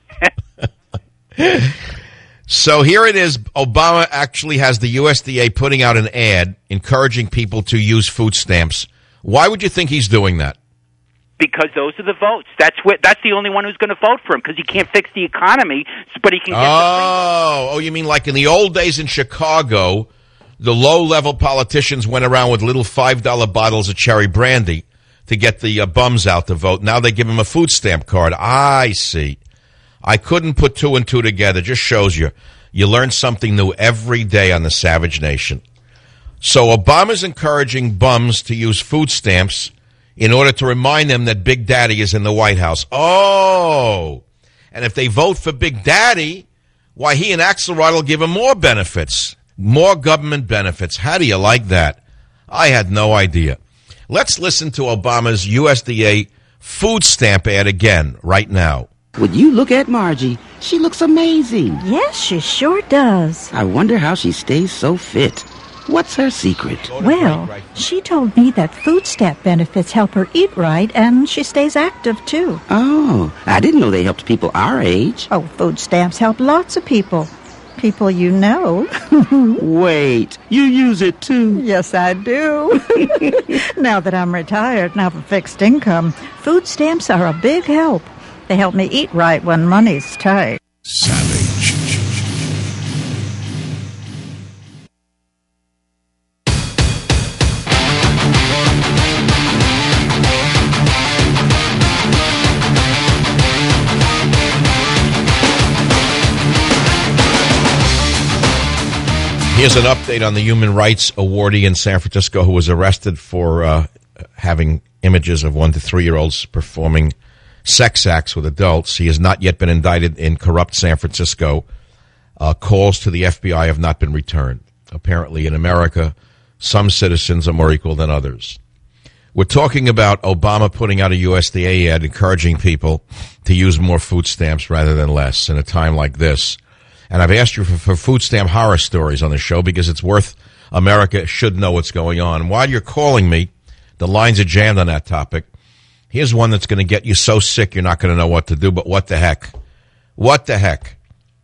end. So here it is. Obama actually has the USDA putting out an ad encouraging people to use food stamps. Why would you think he's doing that? Because those are the votes. That's the only one who's going to vote for him because he can't fix the economy, but he can get Oh, you mean like in the old days in Chicago, the low-level politicians went around with little $5 bottles of cherry brandy to get the bums out to vote. Now they give him a food stamp card. I see. I couldn't put two and two together. Just shows you learn something new every day on the Savage Nation. So Obama's encouraging bums to use food stamps in order to remind them that Big Daddy is in the White House. Oh, and if they vote for Big Daddy, why, he and Axelrod will give him more benefits, more government benefits. How do you like that? I had no idea. Let's listen to Obama's USDA food stamp ad again right now. Would you look at Margie? She looks amazing. Yes, she sure does. I wonder how she stays so fit. What's her secret? Well, she told me that food stamp benefits help her eat right, and she stays active, too. Oh, I didn't know they helped people our age. Oh, food stamps help lots of people. People you know. Wait, you use it, too? Yes, I do. Now that I'm retired and have a fixed income, food stamps are a big help. They help me eat right when money's tight. Savage. Here's an update on the human rights awardee in San Francisco who was arrested for having images of 1 to 3-year-olds performing sex acts with adults. He has not yet been indicted in corrupt San Francisco. Calls to the FBI have not been returned. Apparently in America, some citizens are more equal than others. We're talking about Obama putting out a USDA ad encouraging people to use more food stamps rather than less in a time like this. And I've asked you for food stamp horror stories on the show because it's worth, America should know what's going on. And while you're calling me, the lines are jammed on that topic. Here's one that's going to get you so sick you're not going to know what to do, but what the heck? What the heck?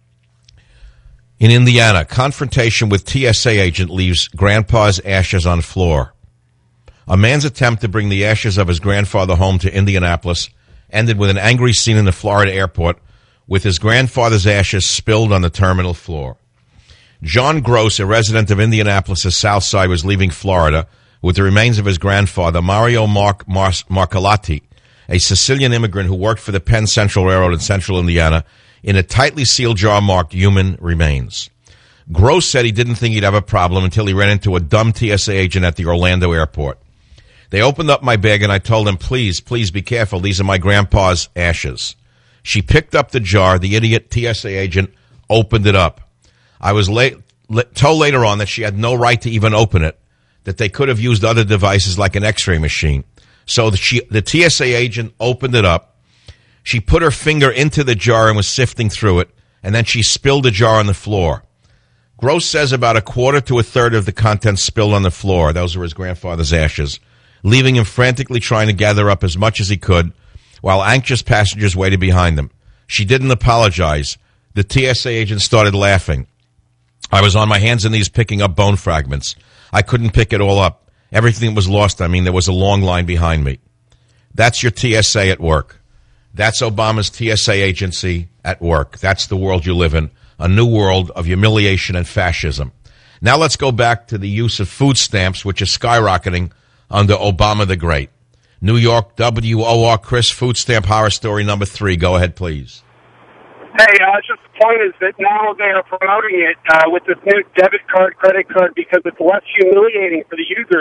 In Indiana, confrontation with TSA agent leaves grandpa's ashes on floor. A man's attempt to bring the ashes of his grandfather home to Indianapolis ended with an angry scene in the Florida airport with his grandfather's ashes spilled on the terminal floor. John Gross, a resident of Indianapolis' South Side, was leaving Florida with the remains of his grandfather, Mario Marcolati, a Sicilian immigrant who worked for the Penn Central Railroad in central Indiana, in a tightly sealed jar marked human remains. Gross said he didn't think he'd have a problem until he ran into a dumb TSA agent at the Orlando airport. They opened up my bag and I told them, please be careful. These are my grandpa's ashes. She picked up the jar. The idiot TSA agent opened it up. I was told later on that she had no right to even open it, that they could have used other devices like an x-ray machine. So the TSA agent opened it up. She put her finger into the jar and was sifting through it, and then she spilled the jar on the floor. Gross says about a quarter to a third of the contents spilled on the floor. Those were his grandfather's ashes, leaving him frantically trying to gather up as much as he could while anxious passengers waited behind him. She didn't apologize. The TSA agent started laughing. I was on my hands and knees picking up bone fragments. I couldn't pick it all up. Everything was lost. I mean, there was a long line behind me. That's your TSA at work. That's Obama's TSA agency at work. That's the world you live in, a new world of humiliation and fascism. Now let's go back to the use of food stamps, which is skyrocketing under Obama the Great. New York, WOR Chris, food stamp horror story number 3. Go ahead, please. Hey, just the point is that now they are promoting it with this new debit card, credit card, because it's less humiliating for the users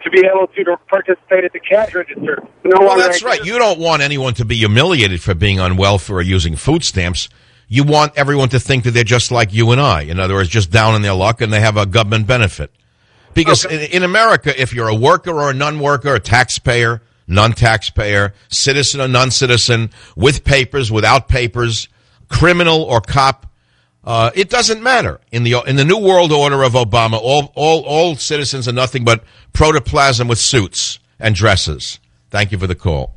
to be able to participate at the cash register. Well, that's right. You don't want anyone to be humiliated for being on welfare or using food stamps. You want everyone to think that they're just like you and I. In other words, just down in their luck and they have a government benefit. Because in America, if you're a worker or a non-worker, a taxpayer, non-taxpayer, citizen or non-citizen, with papers, without papers, criminal or cop, it doesn't matter. In the new world order of Obama, all citizens are nothing but protoplasm with suits and dresses. Thank you for the call.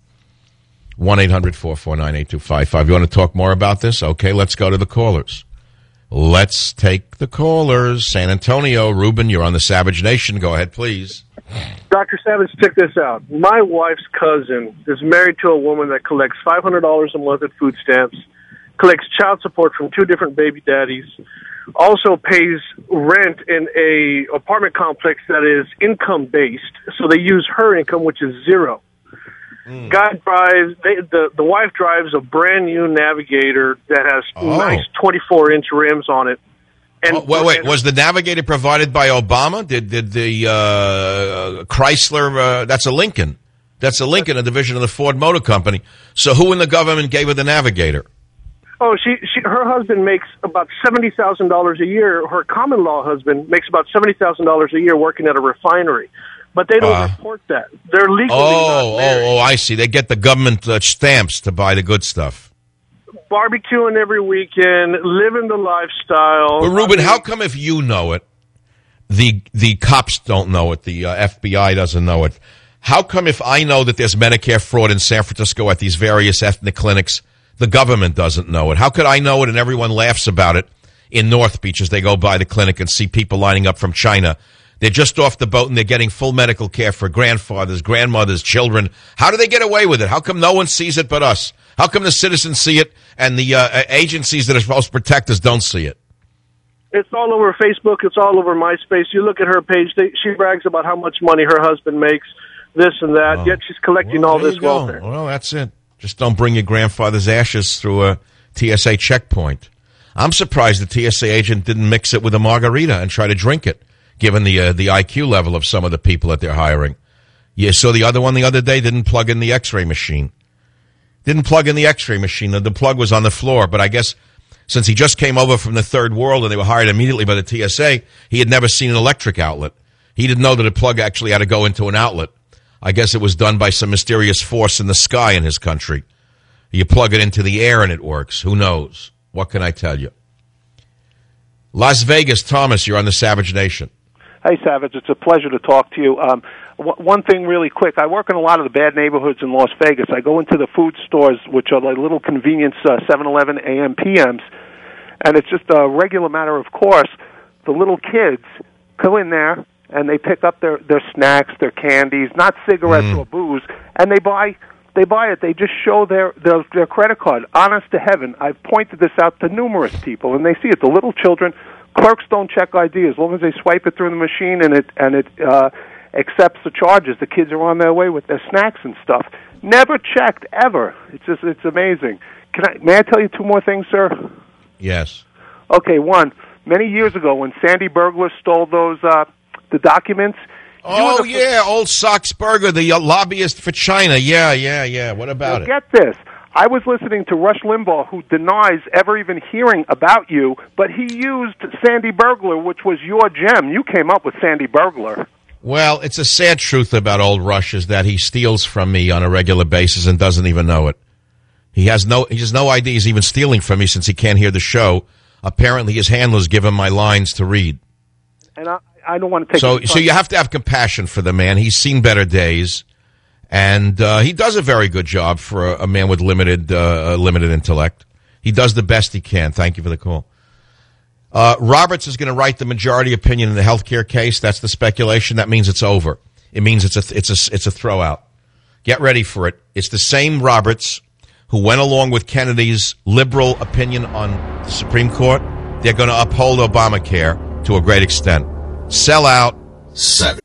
1-800-449-8255. You want to talk more about this? Okay, let's go to the callers. Let's take the callers. San Antonio, Ruben, you're on the Savage Nation. Go ahead, please. Dr. Savage, check this out. My wife's cousin is married to a woman that collects $500 a month at food stamps, collects child support from 2 different baby daddies, also pays rent in a apartment complex that is income-based, so they use her income, which is zero. Guy drives. The wife drives a brand new Navigator that has nice 24-inch rims on it. And wait, was the Navigator provided by Obama? Did the Chrysler? That's a Lincoln. That's a Lincoln, a division of the Ford Motor Company. So who in the government gave her the Navigator? Oh, her husband makes about $70,000 a year. Her common law husband makes about $70,000 a year working at a refinery. But they don't report that. They're legally not married. I see. They get the government stamps to buy the good stuff. Barbecuing every weekend, living the lifestyle. But Ruben, how come if you know it, the cops don't know it, the FBI doesn't know it? How come if I know that there's Medicare fraud in San Francisco at these various ethnic clinics, the government doesn't know it? How could I know it and everyone laughs about it in North Beach as they go by the clinic and see people lining up from China? They're just off the boat and they're getting full medical care for grandfathers, grandmothers, children. How do they get away with it? How come no one sees it but us? How come the citizens see it and the agencies that are supposed to protect us don't see it? It's all over Facebook. It's all over MySpace. You look at her page. She brags about how much money her husband makes, this and that, yet she's collecting all this welfare. Well, that's it. Just don't bring your grandfather's ashes through a TSA checkpoint. I'm surprised the TSA agent didn't mix it with a margarita and try to drink it, given the IQ level of some of the people that they're hiring. You saw the other one the other day, didn't plug in the X-ray machine. The plug was on the floor, but I guess since he just came over from the third world and they were hired immediately by the TSA, he had never seen an electric outlet. He didn't know that a plug actually had to go into an outlet. I guess it was done by some mysterious force in the sky in his country. You plug it into the air and it works. Who knows? What can I tell you? Las Vegas, Thomas, you're on the Savage Nation. Hey, Savage, it's a pleasure to talk to you. One thing really quick. I work in a lot of the bad neighborhoods in Las Vegas. I go into the food stores, which are like little convenience 7-Eleven AM, PMs, and it's just a regular matter of course. The little kids go in there, and they pick up their snacks, their candies, not cigarettes or booze, and they buy it. They just show their credit card. Honest to heaven, I've pointed this out to numerous people, and they see it. The little children, clerks don't check ID as long as they swipe it through the machine and it accepts the charges. The kids are on their way with their snacks and stuff. Never checked ever. It's amazing. May I tell you 2 more things, sir? Yes. Okay. One, many years ago when Sandy Burglar stole those the documents. Oh, yeah, old Sox Burger, the lobbyist for China. Yeah. What about it? Get this. I was listening to Rush Limbaugh, who denies ever even hearing about you, but he used Sandy Burglar, which was your gem. You came up with Sandy Burglar. Well, it's a sad truth about old Rush is that he steals from me on a regular basis and doesn't even know it. He has no idea he's even stealing from me since he can't hear the show. Apparently his handlers give him my lines to read. And I don't want to take So you have to have compassion for the man. He's seen better days. And he does a very good job for a man with limited intellect. He does the best he can. Thank you for the call. Roberts is going to write the majority opinion in the healthcare case. That's the speculation. That means it's over. It means it's a throwout. Get ready for it. It's the same Roberts who went along with Kennedy's liberal opinion on the Supreme Court. They're going to uphold Obamacare to a great extent. Sell out. 7.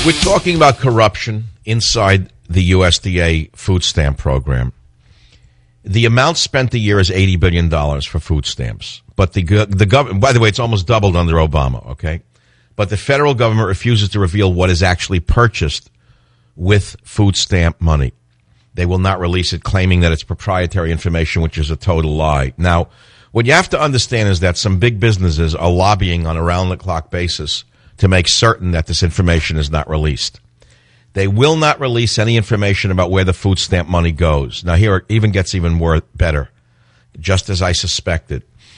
We're talking about corruption inside the USDA food stamp program. The amount spent a year is $80 billion for food stamps. But the government, by the way, it's almost doubled under Obama, okay? But the federal government refuses to reveal what is actually purchased with food stamp money. They will not release it, claiming that it's proprietary information, which is a total lie. Now, what you have to understand is that some big businesses are lobbying on a round-the-clock basis to make certain that this information is not released. They will not release any information about where the food stamp money goes. Now, here it even gets even better, just as I suspected.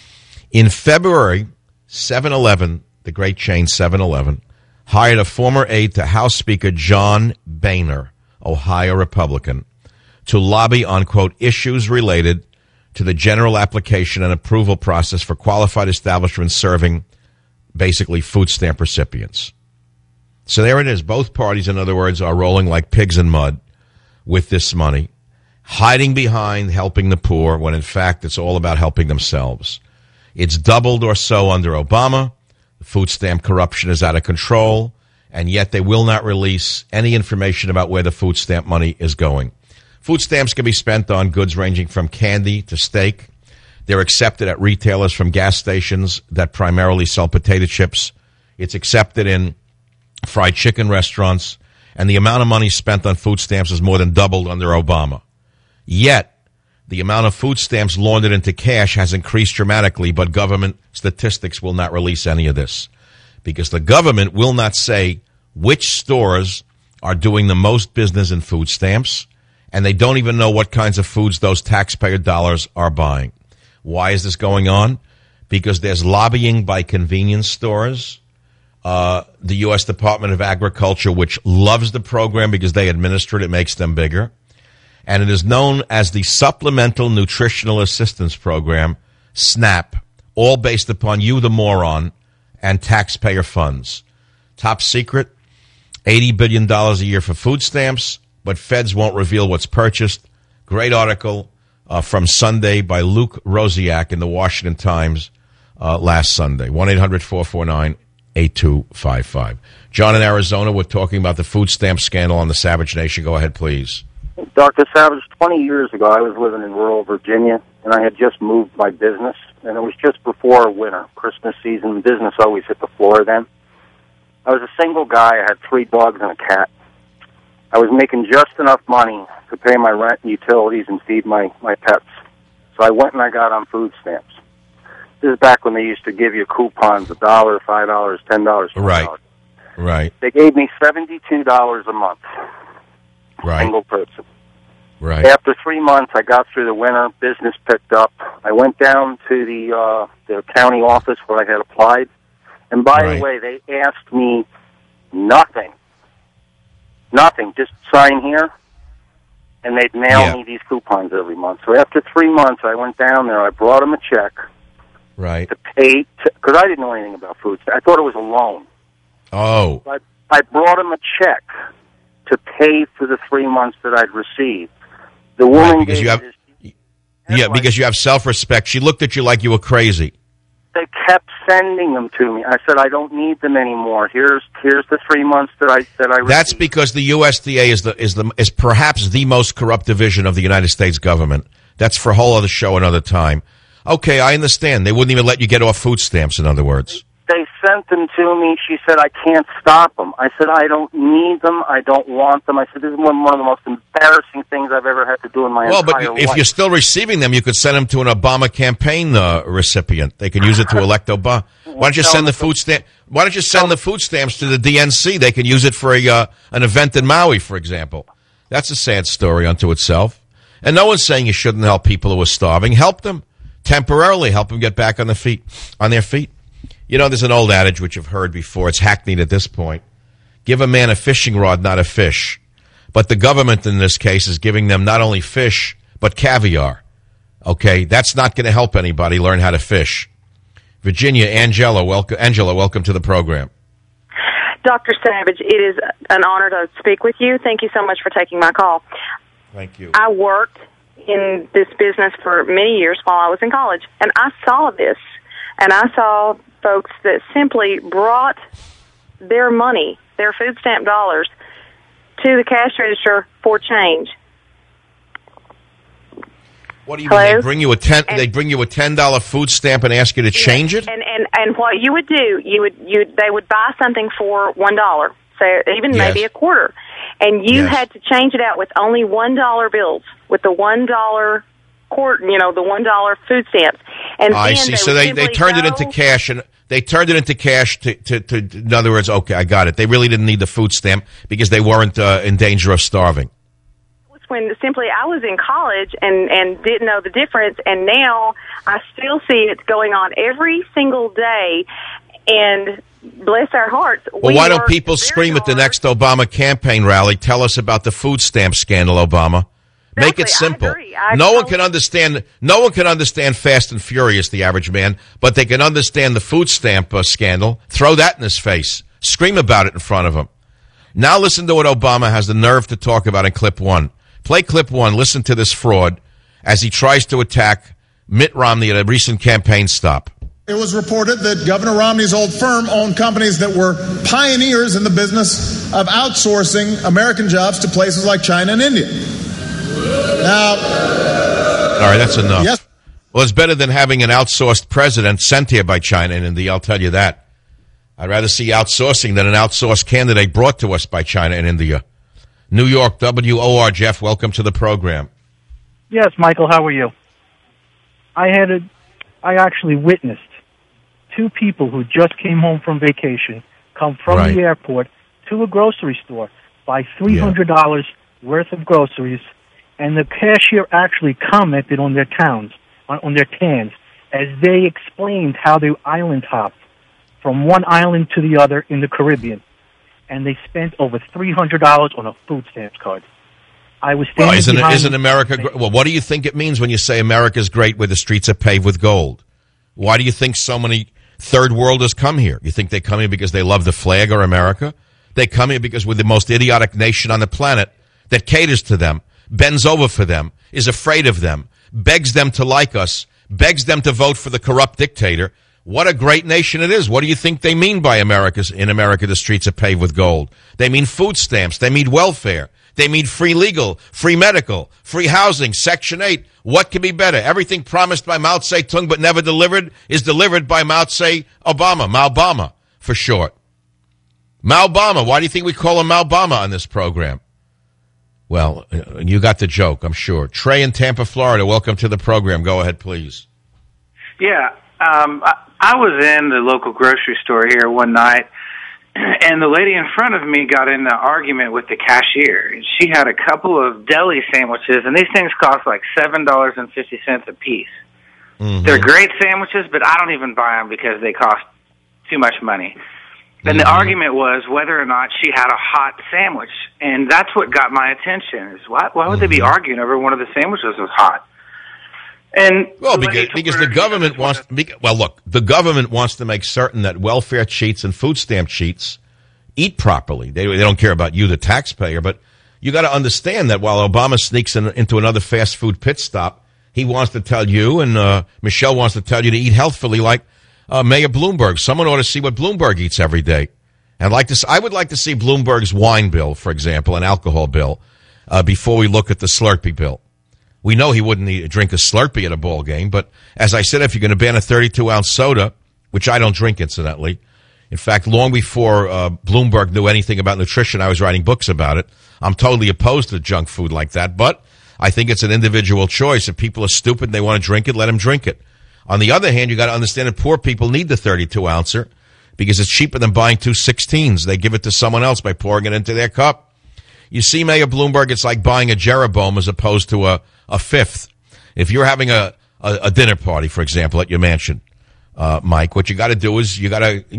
In February, 7-Eleven, the great chain 7-Eleven, hired a former aide to House Speaker John Boehner, Ohio Republican, to lobby on, quote, issues related to the general application and approval process for qualified establishments serving basically food stamp recipients. So there it is. Both parties, in other words, are rolling like pigs in mud with this money, hiding behind helping the poor when, in fact, it's all about helping themselves. It's doubled or so under Obama. The food stamp corruption is out of control, and yet they will not release any information about where the food stamp money is going. Food stamps can be spent on goods ranging from candy to steak. They're accepted at retailers from gas stations that primarily sell potato chips. It's accepted in fried chicken restaurants, and the amount of money spent on food stamps has more than doubled under Obama. Yet, the amount of food stamps laundered into cash has increased dramatically, but government statistics will not release any of this because the government will not say which stores are doing the most business in food stamps, and they don't even know what kinds of foods those taxpayer dollars are buying. Why is this going on? Because there's lobbying by convenience stores. The U.S. Department of Agriculture, which loves the program because they administer it, it makes them bigger. And it is known as the Supplemental Nutritional Assistance Program, SNAP, all based upon you, the moron, and taxpayer funds. Top secret, $80 billion a year for food stamps, but feds won't reveal what's purchased. Great article from Sunday by Luke Rosiak in the Washington Times last Sunday. 1-800-449-8255. John in Arizona, we're talking about the food stamp scandal on the Savage Nation. Go ahead, please. Dr. Savage, 20 years ago, I was living in rural Virginia, and I had just moved my business, and it was just before winter, Christmas season. Business always hit the floor then. I was a single guy. I had 3 dogs and a cat. I was making just enough money to pay my rent and utilities and feed my pets. So I went and I got on food stamps. This is back when they used to give you coupons, $1, $5, $10, $20. Right. They gave me $72 a month. Right. Single person. Right. After 3 months, I got through the winter. Business picked up. I went down to the county office where I had applied. And by the way, they asked me nothing. Nothing. Just sign here. And they'd mail me these coupons every month. So after 3 months, I went down there. I brought them a check. Right. To pay, because I didn't know anything about food. I thought it was a loan. Oh. But I brought them a check to pay for the 3 months that I'd received. The woman because you have, because you have self-respect. She looked at you like you were crazy. They kept sending them to me. I said, I don't need them anymore. Here's the 3 months that I received. That's because the USDA is perhaps the most corrupt division of the United States government. That's for a whole other show another time. Okay, I understand. They wouldn't even let you get off food stamps, in other words. They sent them to me. She said, I can't stop them. I said, I don't need them. I don't want them. I said, this is one of the most embarrassing things I've ever had to do in my entire life. Well, but if you're still receiving them, you could send them to an Obama campaign recipient. They could use it to elect Obama. Why don't you send the food stamp? Why don't you send the food stamps to the DNC? They can use it for an event in Maui, for example. That's a sad story unto itself. And no one's saying you shouldn't help people who are starving. Help them temporarily. Help them get back on their feet. You know, there's an old adage which you've heard before. It's hackneyed at this point. Give a man a fishing rod, not a fish. But the government in this case is giving them not only fish, but caviar. Okay? That's not going to help anybody learn how to fish. Virginia, Angela, welcome to the program. Dr. Savage, it is an honor to speak with you. Thank you so much for taking my call. Thank you. I worked in this business for many years while I was in college, and I saw this. And I saw folks that simply brought their money their food stamp dollars to the cash register for change. What do you mean? They bring you a $10 food stamp and ask you to change it? And what you would do, they would buy something for $1, so even maybe a quarter, and you had to change it out with only $1 bills, with the $1 quarter, the $1 food stamps. And I see. So they turned it into cash, and they turned it into cash to. In other words, okay, I got it. They really didn't need the food stamp because they weren't in danger of starving. When simply I was in college and didn't know the difference, and now I still see it's going on every single day, and bless our hearts. Well, why don't people scream at the next Obama campaign rally, tell us about the food stamp scandal, Obama? Make it simple. No one can understand Fast and Furious, the average man, but they can understand the food stamp scandal. Throw that in his face. Scream about it in front of him. Now listen to what Obama has the nerve to talk about in clip 1. Play clip 1. Listen to this fraud as he tries to attack Mitt Romney at a recent campaign stop. It was reported that Governor Romney's old firm owned companies that were pioneers in the business of outsourcing American jobs to places like China and India. Now, all right, that's enough. Yes. Well, it's better than having an outsourced president sent here by China and India, I'll tell you that. I'd rather see outsourcing than an outsourced candidate brought to us by China and India. New York, WOR, Jeff, welcome to the program. Yes, Michael, how are you? I actually witnessed two people who just came home from vacation come from the airport to a grocery store, buy $300 worth of groceries, and the cashier actually commented on their cans, as they explained how they island hopped from one island to the other in the Caribbean. And they spent over $300 on a food stamps card. I was standing isn't America great? Well, what do you think it means when you say America's great where the streets are paved with gold? Why do you think so many third worlders come here? You think they come here because they love the flag or America? They come here because we're the most idiotic nation on the planet that caters to them, bends over for them, is afraid of them, begs them to like us, begs them to vote for the corrupt dictator. What a great nation it is. What do you think they mean by in America, the streets are paved with gold? They mean food stamps. They mean welfare. They mean free legal, free medical, free housing, Section 8. What could be better? Everything promised by Mao Zedong but never delivered is delivered by Maobama for short. Maobama. Why do you think we call him Maobama on this program? Well, you got the joke, I'm sure. Trey in Tampa, Florida, welcome to the program. Go ahead, please. Yeah. I was in the local grocery store here one night, and the lady in front of me got in an argument with the cashier. She had a couple of deli sandwiches, and these things cost like $7.50 a piece. Mm-hmm. They're great sandwiches, but I don't even buy them because they cost too much money. And the argument was whether or not she had a hot sandwich, and that's what got my attention. Is why would they be arguing over one of the sandwiches was hot? And because the government wants. Look, the government wants to make certain that welfare cheats and food stamp cheats eat properly. They don't care about you, the taxpayer. But you got to understand that while Obama sneaks into another fast food pit stop, he wants to tell you, and Michelle wants to tell you to eat healthfully, like Mayor Bloomberg. Someone ought to see what Bloomberg eats every day. And I would like to see Bloomberg's wine bill, for example, an alcohol bill, before we look at the Slurpee bill. We know he wouldn't drink a Slurpee at a ball game, but as I said, if you're going to ban a 32-ounce soda, which I don't drink, incidentally. In fact, long before Bloomberg knew anything about nutrition, I was writing books about it. I'm totally opposed to junk food like that, but I think it's an individual choice. If people are stupid and they want to drink it, let them drink it. On the other hand, you got to understand that poor people need the 32-ouncer because it's cheaper than buying two 16s. They give it to someone else by pouring it into their cup. You see, Mayor Bloomberg, it's like buying a Jeroboam as opposed to a fifth. If you're having a dinner party, for example, at your mansion, Mike, what you got to do is you got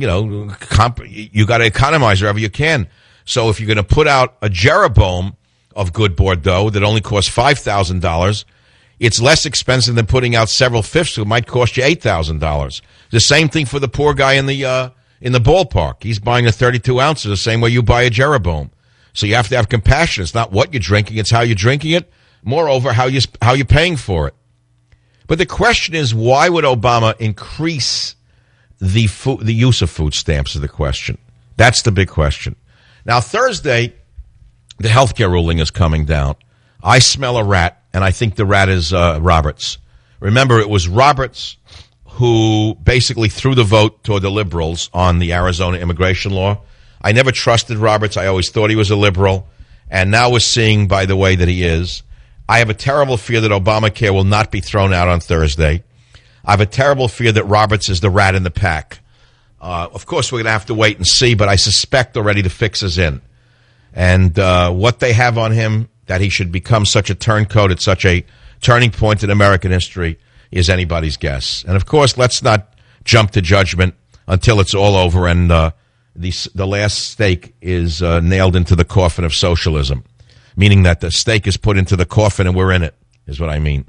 to economize wherever you can. So if you're going to put out a Jeroboam of good Bordeaux that only costs $5,000, it's less expensive than putting out several fifths that might cost you $8,000. The same thing for the poor guy in the ballpark. He's buying a 32 ounces the same way you buy a Jeroboam. So you have to have compassion. It's not what you're drinking, it's how you're drinking it. Moreover, how you're paying for it. But the question is, why would Obama increase the use of food stamps is the question. That's the big question. Now, Thursday, the healthcare ruling is coming down. I smell a rat, and I think the rat is Roberts. Remember, it was Roberts who basically threw the vote toward the liberals on the Arizona immigration law. I never trusted Roberts. I always thought he was a liberal, and now we're seeing by the way that he is. I have a terrible fear that Obamacare will not be thrown out on Thursday. I have a terrible fear that Roberts is the rat in the pack. Of course, we're going to have to wait and see, but I suspect already the fix is in. And what they have on him, that he should become such a turncoat at such a turning point in American history, is anybody's guess. And, of course, let's not jump to judgment until it's all over and the last stake is nailed into the coffin of socialism, meaning that the stake is put into the coffin and we're in it, is what I mean.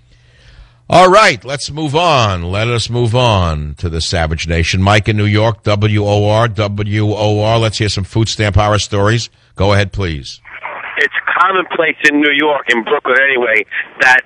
All right, let's move on. Let us move on to the Savage Nation. Mike in New York, WOR. Let's hear some food stamp horror stories. Go ahead, please. It's commonplace in New York, in Brooklyn anyway, that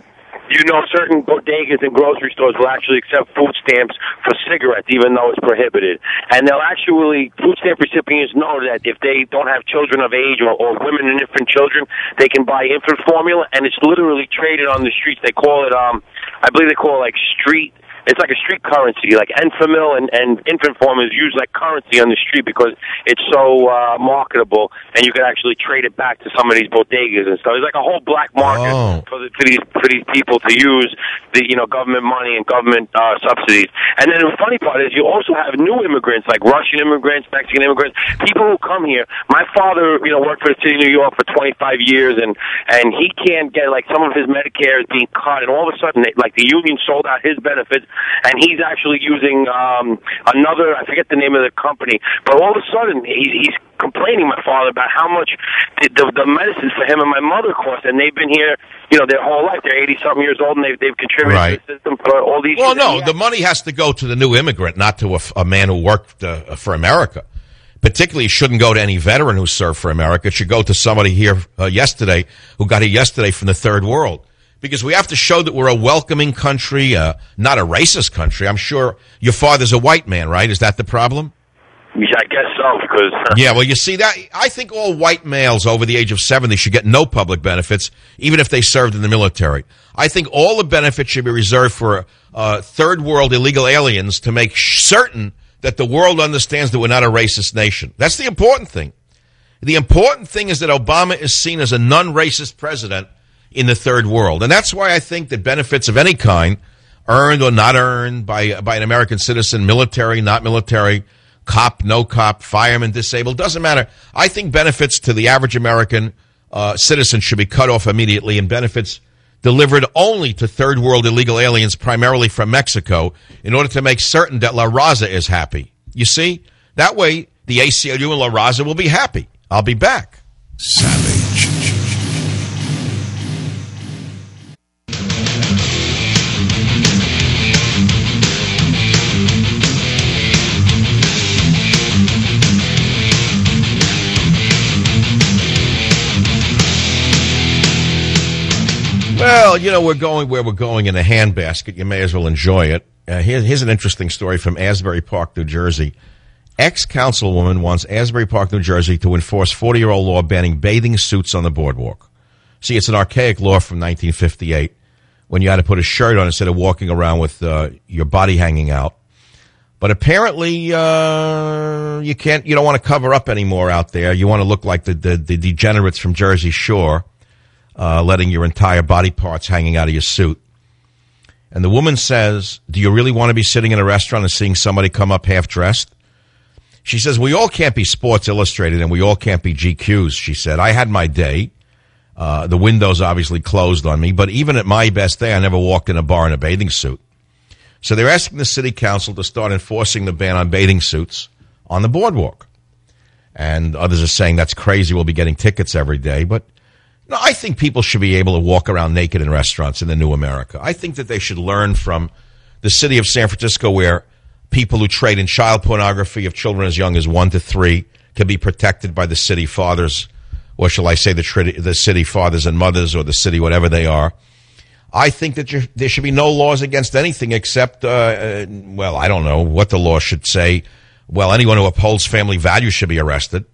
certain bodegas and grocery stores will actually accept food stamps for cigarettes, even though it's prohibited. And they'll actually, food stamp recipients know that if they don't have children of age or women and infant children, they can buy infant formula, and it's literally traded on the streets. They call it, I believe they call it like street. It's like a street currency, like Enfamil and infant formula is used like currency on the street because it's so marketable, and you can actually trade it back to some of these bodegas and stuff. It's like a whole black market for these people to use the government money and government subsidies. And then the funny part is you also have new immigrants like Russian immigrants, Mexican immigrants, people who come here. My father, worked for the city of New York for 25 years, and he can't get some of his Medicare is being cut, and all of a sudden the union sold out his benefits. And he's actually using another, I forget the name of the company, but all of a sudden he's complaining, my father, about how much the medicines for him and my mother cost, and they've been here, their whole life. They're 80-something years old, and they've contributed to the system for all these years. Well, no, the money has to go to the new immigrant, not to a man who worked for America. Particularly, it shouldn't go to any veteran who served for America. It should go to somebody here yesterday who got here yesterday from the third world. Because we have to show that we're a welcoming country, not a racist country. I'm sure your father's a white man, right? Is that the problem? Yeah, I guess so, because... Yeah, well, you see, that I think all white males over the age of 70 should get no public benefits, even if they served in the military. I think all the benefits should be reserved for third world illegal aliens to make certain that the world understands that we're not a racist nation. That's the important thing. The important thing is that Obama is seen as a non-racist president in the third world. And that's why I think that benefits of any kind, earned or not earned by an American citizen, military, not military, cop, no cop, fireman, disabled, doesn't matter. I think benefits to the average American citizen should be cut off immediately, and benefits delivered only to third world illegal aliens, primarily from Mexico, in order to make certain that La Raza is happy. You see? That way, the ACLU and La Raza will be happy. I'll be back. Savage. Well, we're going where we're going in a handbasket. You may as well enjoy it. Here's an interesting story from Asbury Park, New Jersey. Ex-councilwoman wants Asbury Park, New Jersey to enforce 40-year-old law banning bathing suits on the boardwalk. See, it's an archaic law from 1958 when you had to put a shirt on instead of walking around with your body hanging out. But apparently you don't want to cover up anymore out there. You want to look like the degenerates from Jersey Shore. Letting your entire body parts hanging out of your suit. And the woman says, do you really want to be sitting in a restaurant and seeing somebody come up half-dressed? She says, we all can't be Sports Illustrated and we all can't be GQs, she said. I had my day. The windows obviously closed on me, but even at my best day, I never walked in a bar in a bathing suit. So they're asking the city council to start enforcing the ban on bathing suits on the boardwalk. And others are saying that's crazy, we'll be getting tickets every day, but no, I think people should be able to walk around naked in restaurants in the new America. I think that they should learn from the city of San Francisco, where people who trade in child pornography of children as young as 1 to 3 can be protected by the city fathers, or shall I say the city fathers and mothers, or the city whatever they are. I think that there should be no laws against anything except, I don't know what the law should say. Well, anyone who upholds family values should be arrested.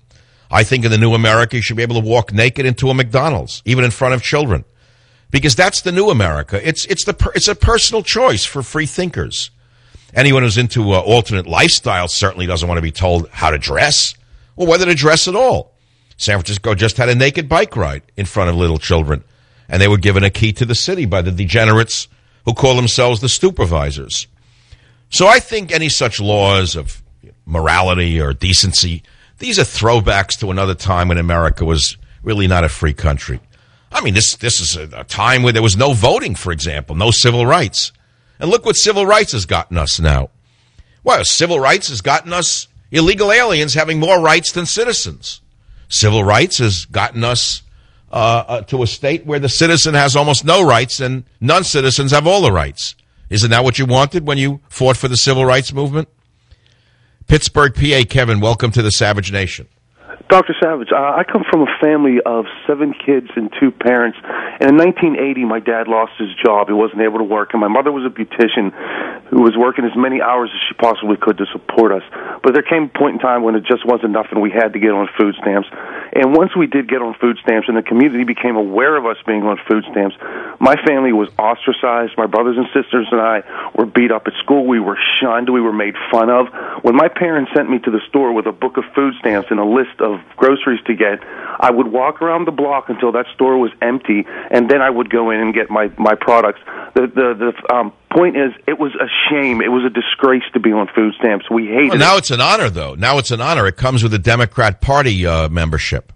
I think in the new America, you should be able to walk naked into a McDonald's, even in front of children. Because that's the new America. It's a personal choice for free thinkers. Anyone who's into alternate lifestyle certainly doesn't want to be told how to dress or whether to dress at all. San Francisco just had a naked bike ride in front of little children, and they were given a key to the city by the degenerates who call themselves the supervisors. So I think any such laws of morality or decency, these are throwbacks to another time when America was really not a free country. I mean, this is a time where there was no voting, for example, no civil rights. And look what civil rights has gotten us now. Well, civil rights has gotten us illegal aliens having more rights than citizens. Civil rights has gotten us to a state where the citizen has almost no rights and non-citizens have all the rights. Isn't that what you wanted when you fought for the civil rights movement? Pittsburgh, PA, Kevin, welcome to the Savage Nation. Dr. Savage, I come from a family of 7 kids and 2 parents. And in 1980, my dad lost his job. He wasn't able to work. And my mother was a beautician who was working as many hours as she possibly could to support us. But there came a point in time when it just wasn't enough and we had to get on food stamps. And once we did get on food stamps and the community became aware of us being on food stamps, my family was ostracized. My brothers and sisters and I were beat up at school. We were shunned. We were made fun of. When my parents sent me to the store with a book of food stamps and a list of groceries to get, I would walk around the block until that store was empty, and then I would go in and get my products. The point is, it was a shame. It was a disgrace to be on food stamps. We hated it. Now it's an honor, though. Now it's an honor. It comes with a Democrat Party membership.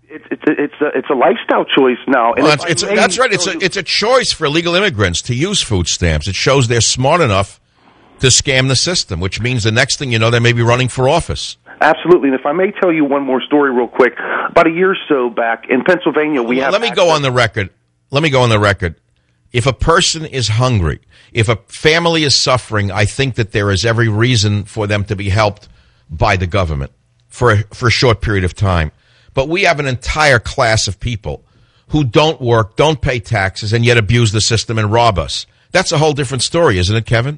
It's a lifestyle choice now. And well, that's right. It's a choice for illegal immigrants to use food stamps. It shows they're smart enough to scam the system, which means the next thing you know, they may be running for office. Absolutely. And if I may tell you one more story real quick, about a year or so back in Pennsylvania, Let me go on the record. If a person is hungry, if a family is suffering, I think that there is every reason for them to be helped by the government for a short period of time. But we have an entire class of people who don't work, don't pay taxes, and yet abuse the system and rob us. That's a whole different story, isn't it, Kevin?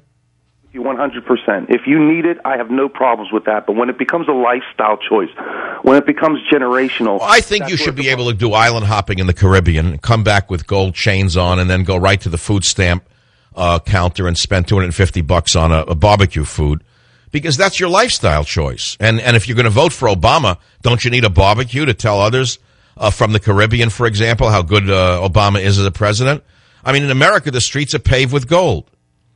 100%. If you need it, I have no problems with that. But when it becomes a lifestyle choice, when it becomes generational... Well, I think you should be able to do island hopping in the Caribbean and come back with gold chains on and then go right to the food stamp counter and spend $250 on a barbecue food, because that's your lifestyle choice. And if you're going to vote for Obama, don't you need a barbecue to tell others from the Caribbean, for example, how good Obama is as a president? I mean, in America, the streets are paved with gold.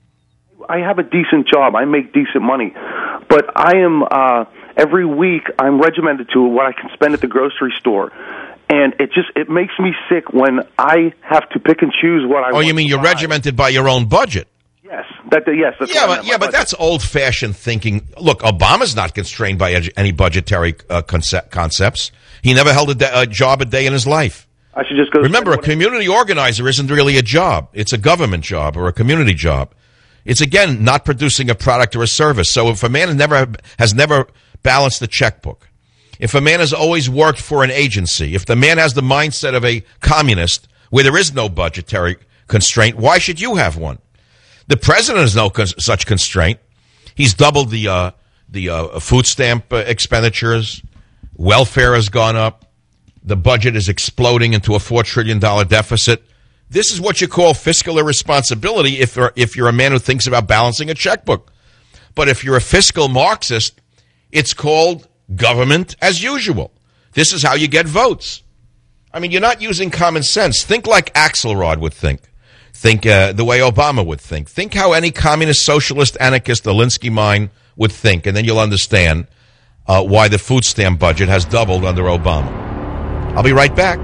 I have a decent job. I make decent money. But I am, every week, I'm regimented to what I can spend at the grocery store. And it makes me sick when I have to pick and choose what I want. Oh, you mean you're regimented by your own budget? Yes. That's but that's old-fashioned thinking. Look, Obama's not constrained by any budgetary concepts. He never held a job a day in his life. I should just go. Remember, a community organizer isn't really a job. It's a government job or a community job. It's, again, not producing a product or a service. So if a man has never balanced the checkbook, if a man has always worked for an agency, if the man has the mindset of a communist where there is no budgetary constraint, why should you have one? The president has no such constraint. He's doubled the food stamp expenditures. Welfare has gone up. The budget is exploding into a $4 trillion deficit. This is what you call fiscal irresponsibility if you're a man who thinks about balancing a checkbook. But if you're a fiscal Marxist, it's called government as usual. This is how you get votes. I mean, you're not using common sense. Think like Axelrod would think. Think the way Obama would think. Think how any communist, socialist, anarchist, Alinsky mind would think, and then you'll understand why the food stamp budget has doubled under Obama. I'll be right back.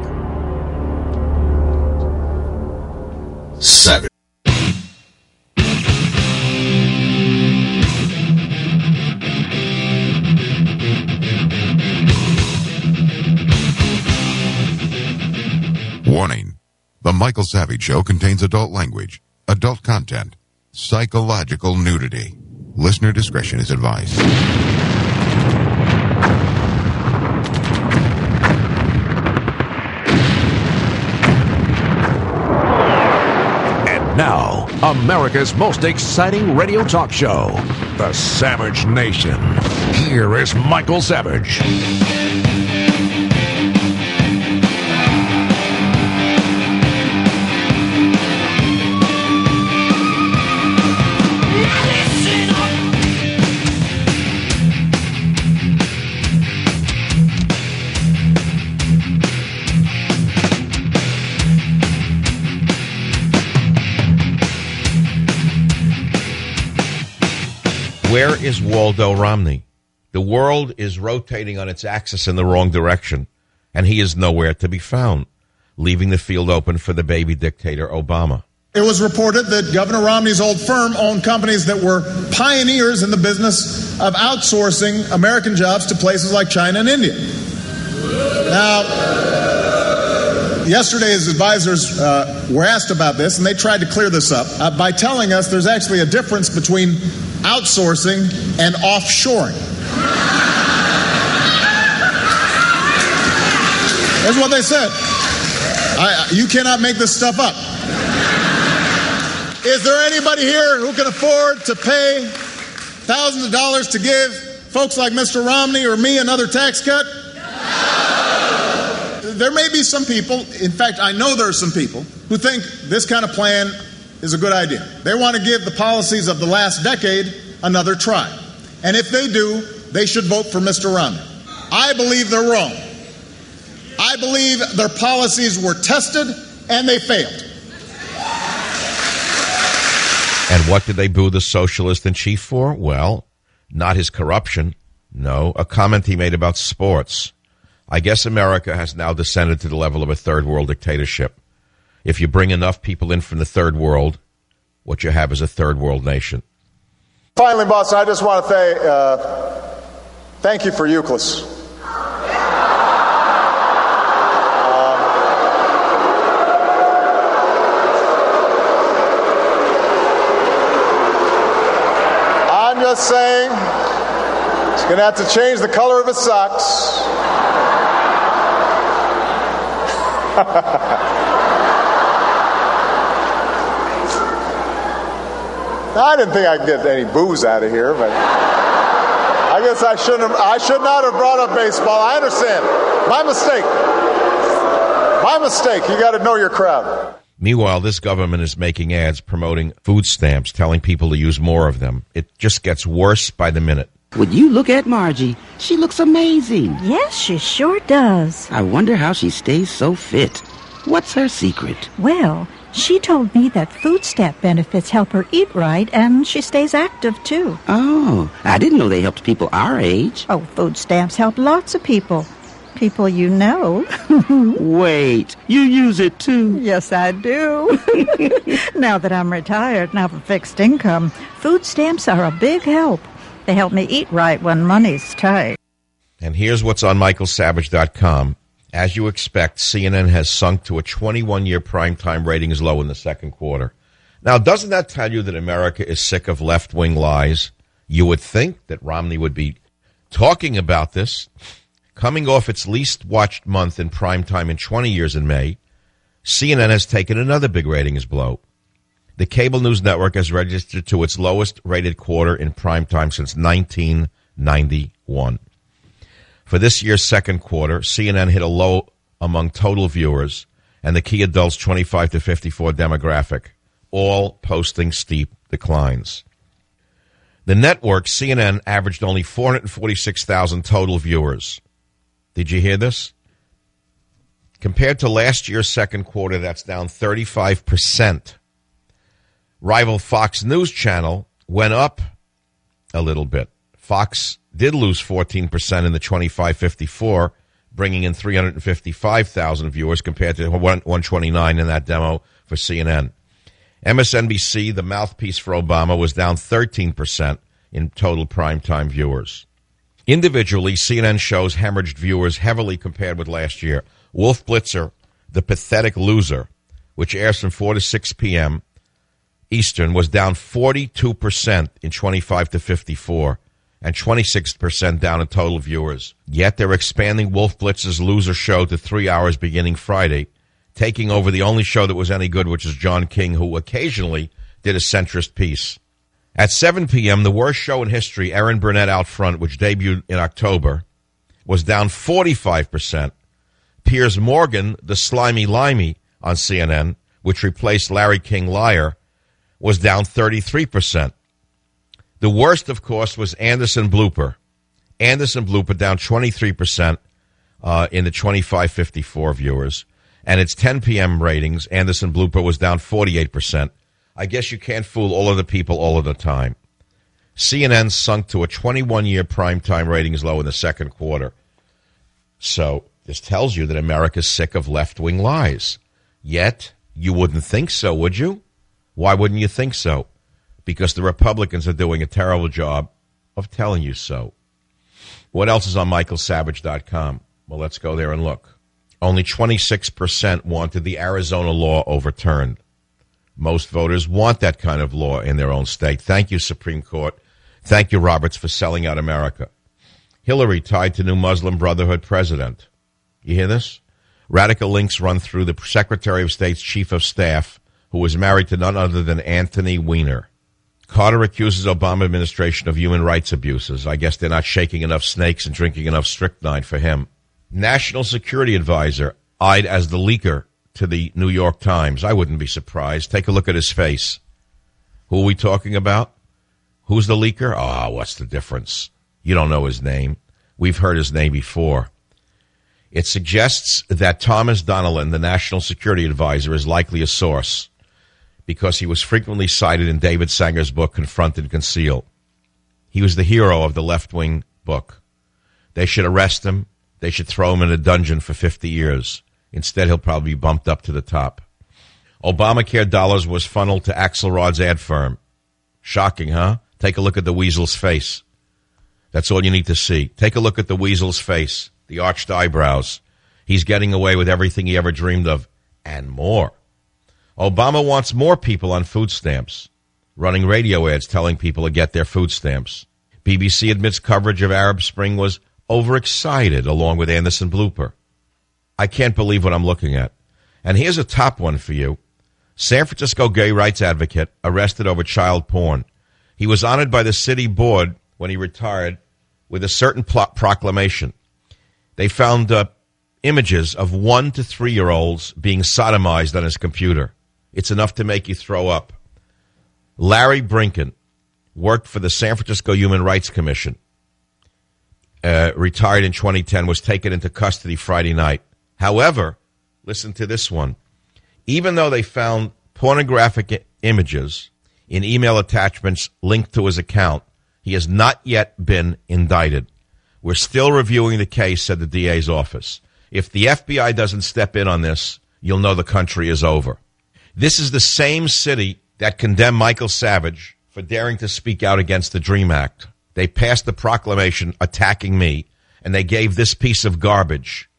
Savage. Warning. The Michael Savage Show contains adult language, adult content, psychological nudity. Listener discretion is advised. Now, America's most exciting radio talk show, The Savage Nation. Here is Michael Savage. is Waldo Romney? The world is rotating on its axis in the wrong direction, and he is nowhere to be found, leaving the field open for the baby dictator Obama. It was reported that Governor Romney's old firm owned companies that were pioneers in the business of outsourcing American jobs to places like China and India. Now, yesterday his advisors were asked about this, and they tried to clear this up by telling us there's actually a difference between outsourcing and offshoring. That's what they said. You cannot make this stuff up. Is there anybody here who can afford to pay thousands of dollars to give folks like Mr. Romney or me another tax cut? No. There may be some people, in fact, I know there are some people, who think this kind of plan is a good idea. They want to give the policies of the last decade another try. And if they do, they should vote for Mr. Romney. I believe they're wrong. I believe their policies were tested and they failed. And what did they boo the socialist in chief for? Well, not his corruption. No, a comment he made about sports. I guess America has now descended to the level of a third world dictatorship. If you bring enough people in from the third world, what you have is a third world nation. Finally, boss, I just want to say thank you for Euclid. I'm just saying he's going to have to change the color of his socks. I didn't think I could get any booze out of here, but I guess I should not have brought up baseball. I understand. My mistake. You got to know your crowd. Meanwhile, this government is making ads promoting food stamps, telling people to use more of them. It just gets worse by the minute. Would you look at Margie? She looks amazing. Yes, she sure does. I wonder how she stays so fit. What's her secret? Well, she told me that food stamp benefits help her eat right, and she stays active, too. Oh, I didn't know they helped people our age. Oh, food stamps help lots of people. People you know. Wait, you use it, too? Yes, I do. Now that I'm retired and have a fixed income, food stamps are a big help. They help me eat right when money's tight. And here's what's on michaelsavage.com. As you expect, CNN has sunk to a 21-year primetime ratings low in the second quarter. Now, doesn't that tell you that America is sick of left-wing lies? You would think that Romney would be talking about this. Coming off its least-watched month in primetime in 20 years in May, CNN has taken another big ratings blow. The cable news network has registered to its lowest-rated quarter in primetime since 1991. For this year's second quarter, CNN hit a low among total viewers and the key adults 25 to 54 demographic, all posting steep declines. The network, CNN, averaged only 446,000 total viewers. Did you hear this? Compared to last year's second quarter, that's down 35%. Rival Fox News Channel went up a little bit. Fox did lose 14% in the 25-54, bringing in 355,000 viewers compared to 129 in that demo for CNN. MSNBC, the mouthpiece for Obama, was down 13% in total primetime viewers. Individually, CNN shows hemorrhaged viewers heavily compared with last year. Wolf Blitzer, The Pathetic Loser, which airs from 4 to 6 p.m. Eastern, was down 42% in 25 to 54 and 26% down in total viewers. Yet they're expanding Wolf Blitzer's Loser show to 3 hours beginning Friday, taking over the only show that was any good, which is John King, who occasionally did a centrist piece. At 7 p.m., the worst show in history, Erin Burnett Out Front, which debuted in October, was down 45%. Piers Morgan, The Slimy Limey on CNN, which replaced Larry King Liar, was down 33%. The worst, of course, was Anderson Blooper. Anderson Blooper down 23% in the 25-54 viewers. And its 10 p.m. ratings, Anderson Blooper was down 48%. I guess you can't fool all of the people all of the time. CNN sunk to a 21-year primetime ratings low in the second quarter. So this tells you that America's sick of left-wing lies. Yet, you wouldn't think so, would you? Why wouldn't you think so? Because the Republicans are doing a terrible job of telling you so. What else is on michaelsavage.com? Well, let's go there and look. Only 26% wanted the Arizona law overturned. Most voters want that kind of law in their own state. Thank you, Supreme Court. Thank you, Roberts, for selling out America. Hillary tied to new Muslim Brotherhood president. You hear this? Radical links run through the Secretary of State's chief of staff, who was married to none other than Anthony Weiner. Carter accuses Obama administration of human rights abuses. I guess they're not shaking enough snakes and drinking enough strychnine for him. National Security Advisor eyed as the leaker to the New York Times. I wouldn't be surprised. Take a look at his face. Who are we talking about? Who's the leaker? Oh, what's the difference? You don't know his name. We've heard his name before. It suggests that Thomas Donnellan, the National Security Advisor, is likely a source because he was frequently cited in David Sanger's book, Confront and Conceal. He was the hero of the left-wing book. They should arrest him. They should throw him in a dungeon for 50 years. Instead, he'll probably be bumped up to the top. Obamacare dollars was funneled to Axelrod's ad firm. Shocking, huh? Take a look at the weasel's face. That's all you need to see. Take a look at the weasel's face, the arched eyebrows. He's getting away with everything he ever dreamed of, and more. Obama wants more people on food stamps, running radio ads telling people to get their food stamps. BBC admits coverage of Arab Spring was overexcited, along with Anderson Blooper. I can't believe what I'm looking at. And here's a top one for you. San Francisco gay rights advocate arrested over child porn. He was honored by the city board when he retired with a certain proclamation. They found images of 1 to 3-year-olds being sodomized on his computer. It's enough to make you throw up. Larry Brinken worked for the San Francisco Human Rights Commission. Retired in 2010, was taken into custody Friday night. However, listen to this one. Even though they found pornographic images in email attachments linked to his account, he has not yet been indicted. We're still reviewing the case, said the DA's office. If the FBI doesn't step in on this, you'll know the country is over. This is the same city that condemned Michael Savage for daring to speak out against the DREAM Act. They passed the proclamation attacking me, and they gave this piece of garbage,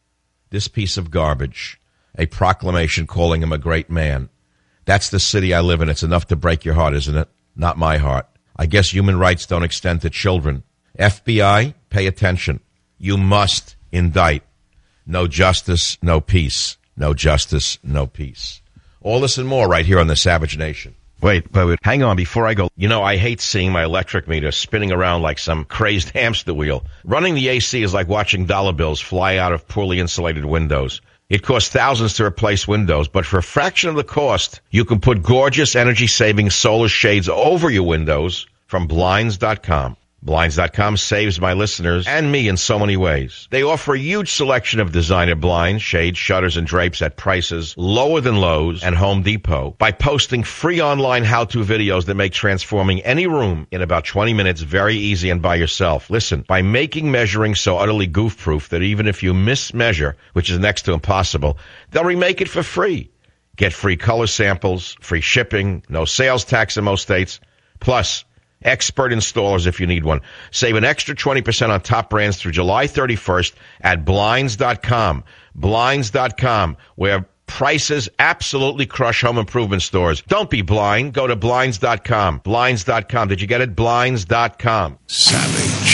a proclamation calling him a great man. That's the city I live in. It's enough to break your heart, isn't it? Not my heart. I guess human rights don't extend to children. FBI, pay attention. You must indict. No justice, no peace. No justice, no peace. All this and more right here on the Savage Nation. Wait, hang on before I go. You know, I hate seeing my electric meter spinning around like some crazed hamster wheel. Running the AC is like watching dollar bills fly out of poorly insulated windows. It costs thousands to replace windows, but for a fraction of the cost, you can put gorgeous energy-saving solar shades over your windows from Blinds.com. Blinds.com saves my listeners and me in so many ways. They offer a huge selection of designer blinds, shades, shutters, and drapes at prices lower than Lowe's and Home Depot by posting free online how-to videos that make transforming any room in about 20 minutes very easy and by yourself. Listen, by making measuring so utterly goof-proof that even if you mismeasure, which is next to impossible, they'll remake it for free. Get free color samples, free shipping, no sales tax in most states, plus expert installers if you need one. Save an extra 20% on top brands through July 31st at Blinds.com. Blinds.com, where prices absolutely crush home improvement stores. Don't be blind. Go to Blinds.com. Blinds.com. Did you get it? Blinds.com. Savage.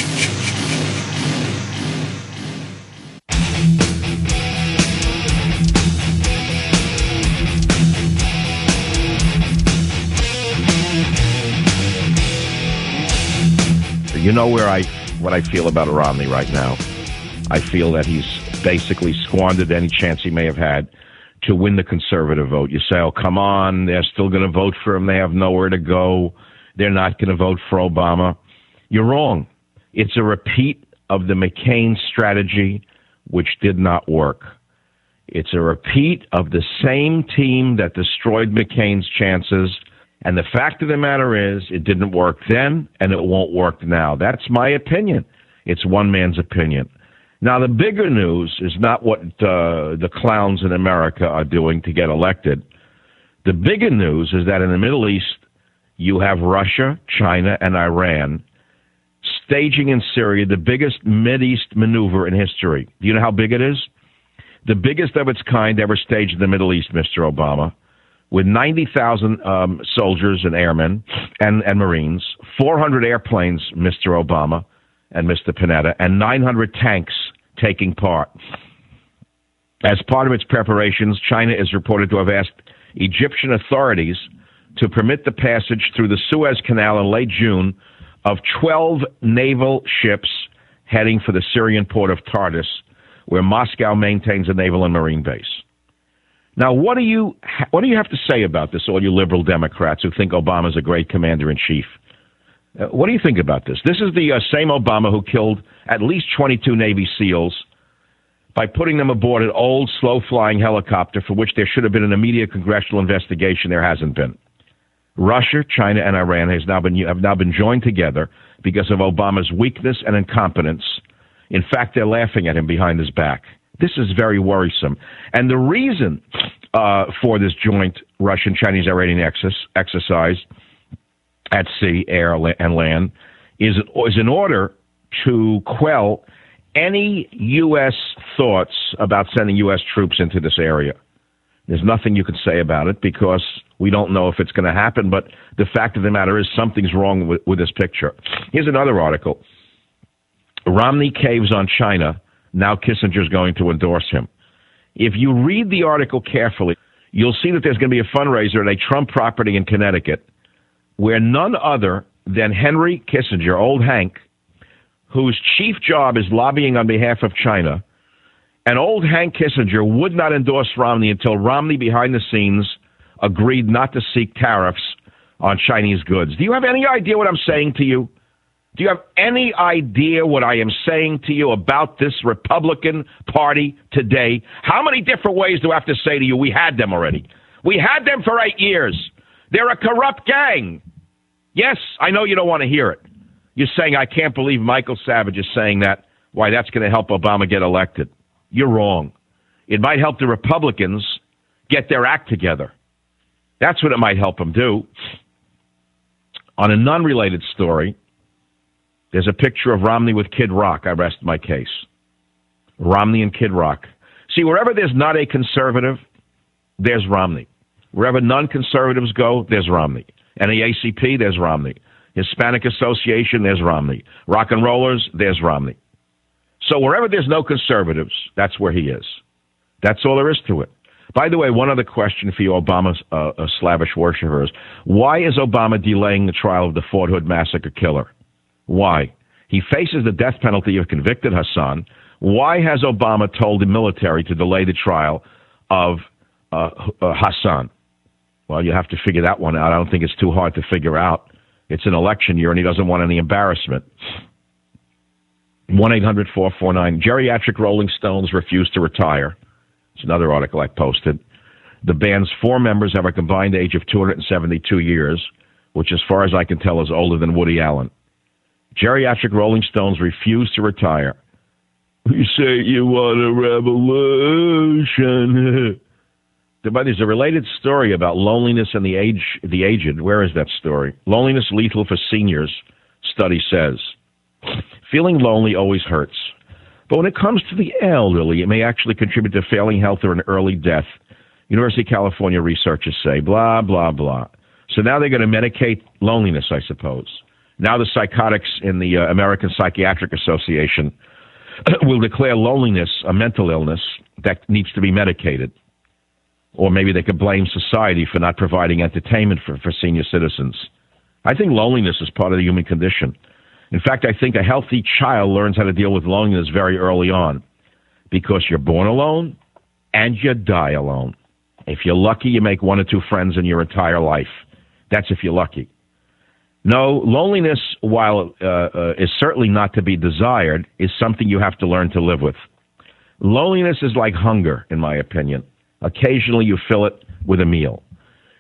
You know what I feel about Romney right now? I feel that he's basically squandered any chance he may have had to win the conservative vote. You say, oh, come on, they're still going to vote for him. They have nowhere to go. They're not going to vote for Obama. You're wrong. It's a repeat of the McCain strategy, which did not work. It's a repeat of the same team that destroyed McCain's chances And the fact of the matter is, it didn't work then, and it won't work now. That's my opinion. It's one man's opinion. Now, the bigger news is not what the clowns in America are doing to get elected. The bigger news is that in the Middle East, you have Russia, China, and Iran staging in Syria the biggest Mideast maneuver in history. Do you know how big it is? The biggest of its kind ever staged in the Middle East, Mr. Obama, with 90,000 soldiers and airmen and Marines, 400 airplanes, Mr. Obama and Mr. Panetta, and 900 tanks taking part. As part of its preparations, China is reported to have asked Egyptian authorities to permit the passage through the Suez Canal in late June of 12 naval ships heading for the Syrian port of Tartus, where Moscow maintains a naval and marine base. Now, what do you have to say about this, all you liberal Democrats who think Obama's a great commander-in-chief? What do you think about this? This is the same Obama who killed at least 22 Navy SEALs by putting them aboard an old, slow-flying helicopter for which there should have been an immediate congressional investigation. There hasn't been. Russia, China, and Iran have now been joined together because of Obama's weakness and incompetence. In fact, they're laughing at him behind his back. This is very worrisome. And the reason for this joint Russian-Chinese-Iranian exercise at sea, air, and land is in order to quell any U.S. thoughts about sending U.S. troops into this area. There's nothing you can say about it because we don't know if it's going to happen, but the fact of the matter is something's wrong with this picture. Here's another article. Romney caves on China. Now Kissinger's going to endorse him. If you read the article carefully, you'll see that there's going to be a fundraiser at a Trump property in Connecticut where none other than Henry Kissinger, old Hank, whose chief job is lobbying on behalf of China, and old Hank Kissinger would not endorse Romney until Romney, behind the scenes, agreed not to seek tariffs on Chinese goods. Do you have any idea what I'm saying to you? Do you have any idea what I am saying to you about this Republican Party today? How many different ways do I have to say to you? We had them already. We had them for 8 years. They're a corrupt gang. Yes, I know you don't want to hear it. You're saying, I can't believe Michael Savage is saying that. Why, that's going to help Obama get elected. You're wrong. It might help the Republicans get their act together. That's what it might help them do. On a non-related story, there's a picture of Romney with Kid Rock. I rest my case. Romney and Kid Rock. See, wherever there's not a conservative, there's Romney. Wherever non-conservatives go, there's Romney. NAACP, there's Romney. Hispanic Association, there's Romney. Rock and Rollers, there's Romney. So wherever there's no conservatives, that's where he is. That's all there is to it. By the way, one other question for you Obama's slavish worshipers. Why is Obama delaying the trial of the Fort Hood massacre killer? Why? He faces the death penalty if convicted, Hassan. Why has Obama told the military to delay the trial of Hassan? Well, you have to figure that one out. I don't think it's too hard to figure out. It's an election year, and he doesn't want any embarrassment. 1-800-449. Geriatric Rolling Stones refuse to retire. It's another article I posted. The band's 4 members have a combined age of 272 years, which, as far as I can tell, is older than Woody Allen. Geriatric Rolling Stones refuse to retire. You say you want a revolution. There's a related story about loneliness and the aged. Where is that story? Loneliness lethal for seniors, study says. Feeling lonely always hurts. But when it comes to the elderly, it may actually contribute to failing health or an early death. University of California researchers say, blah, blah, blah. So now they're going to medicate loneliness, I suppose. Now the psychotics in the American Psychiatric Association will declare loneliness a mental illness that needs to be medicated. Or maybe they could blame society for not providing entertainment for senior citizens. I think loneliness is part of the human condition. In fact, I think a healthy child learns how to deal with loneliness very early on because you're born alone and you die alone. If you're lucky, you make 1 or 2 friends in your entire life. That's if you're lucky. No, loneliness, while is certainly not to be desired, is something you have to learn to live with. Loneliness is like hunger, in my opinion. Occasionally you fill it with a meal.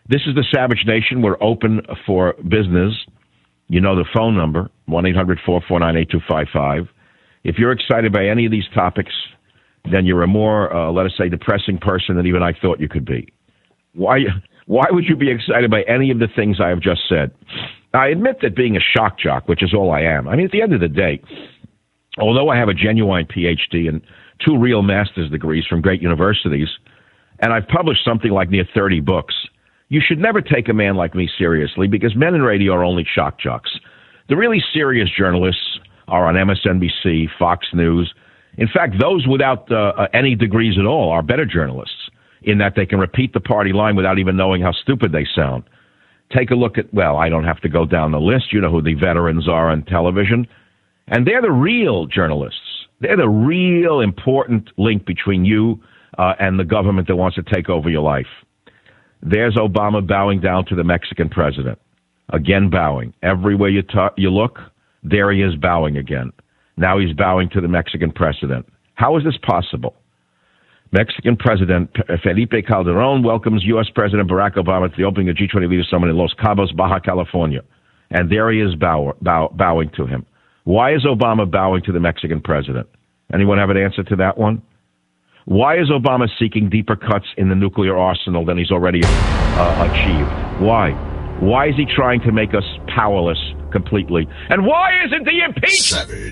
This is the Savage Nation. We're open for business. You know the phone number, 1-800-449-8255. If you're excited by any of these topics, then you're a more, let us say, depressing person than even I thought you could be. Why would you be excited by any of the things I have just said? I admit that being a shock jock, which is all I am. I mean, at the end of the day, although I have a genuine PhD and 2 real master's degrees from great universities, and I've published something like near 30 books, you should never take a man like me seriously because men in radio are only shock jocks. The really serious journalists are on MSNBC, Fox News. In fact, those without any degrees at all are better journalists in that they can repeat the party line without even knowing how stupid they sound. Take a look at, well, I don't have to go down the list. You know who the veterans are on television. And they're the real journalists. They're the real important link between you and the government that wants to take over your life. There's Obama bowing down to the Mexican president. Again bowing. Everywhere you look, there he is bowing again. Now he's bowing to the Mexican president. How is this possible? Mexican President Felipe Calderón welcomes U.S. President Barack Obama to the opening of the G20 Leaders Summit in Los Cabos, Baja California. And there he is bowing to him. Why is Obama bowing to the Mexican president? Anyone have an answer to that one? Why is Obama seeking deeper cuts in the nuclear arsenal than he's already achieved? Why? Why is he trying to make us powerless completely? And why isn't he impeached?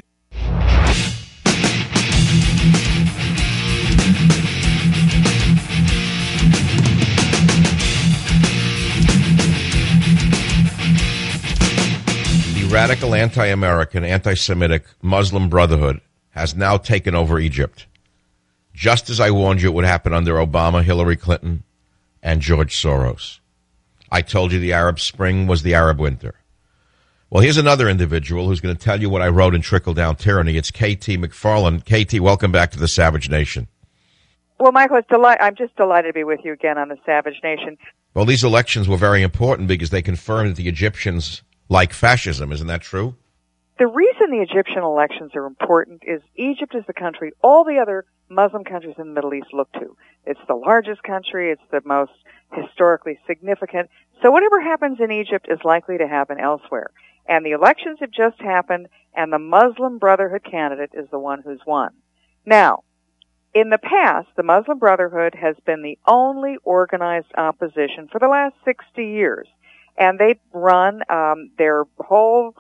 Radical anti-American, anti-Semitic Muslim Brotherhood has now taken over Egypt. Just as I warned you it would happen under Obama, Hillary Clinton, and George Soros. I told you the Arab Spring was the Arab Winter. Well, here's another individual who's going to tell you what I wrote in Trickle Down Tyranny. It's KT McFarland. KT, welcome back to the Savage Nation. Well, Michael, I'm just delighted to be with you again on the Savage Nation. Well, these elections were very important because they confirmed that the Egyptians like fascism. Isn't that true? The reason the Egyptian elections are important is Egypt is the country all the other Muslim countries in the Middle East look to. It's the largest country. It's the most historically significant. So whatever happens in Egypt is likely to happen elsewhere. And the elections have just happened, and the Muslim Brotherhood candidate is the one who's won. Now, in the past, the Muslim Brotherhood has been the only organized opposition for the last 60 years. And they run their whole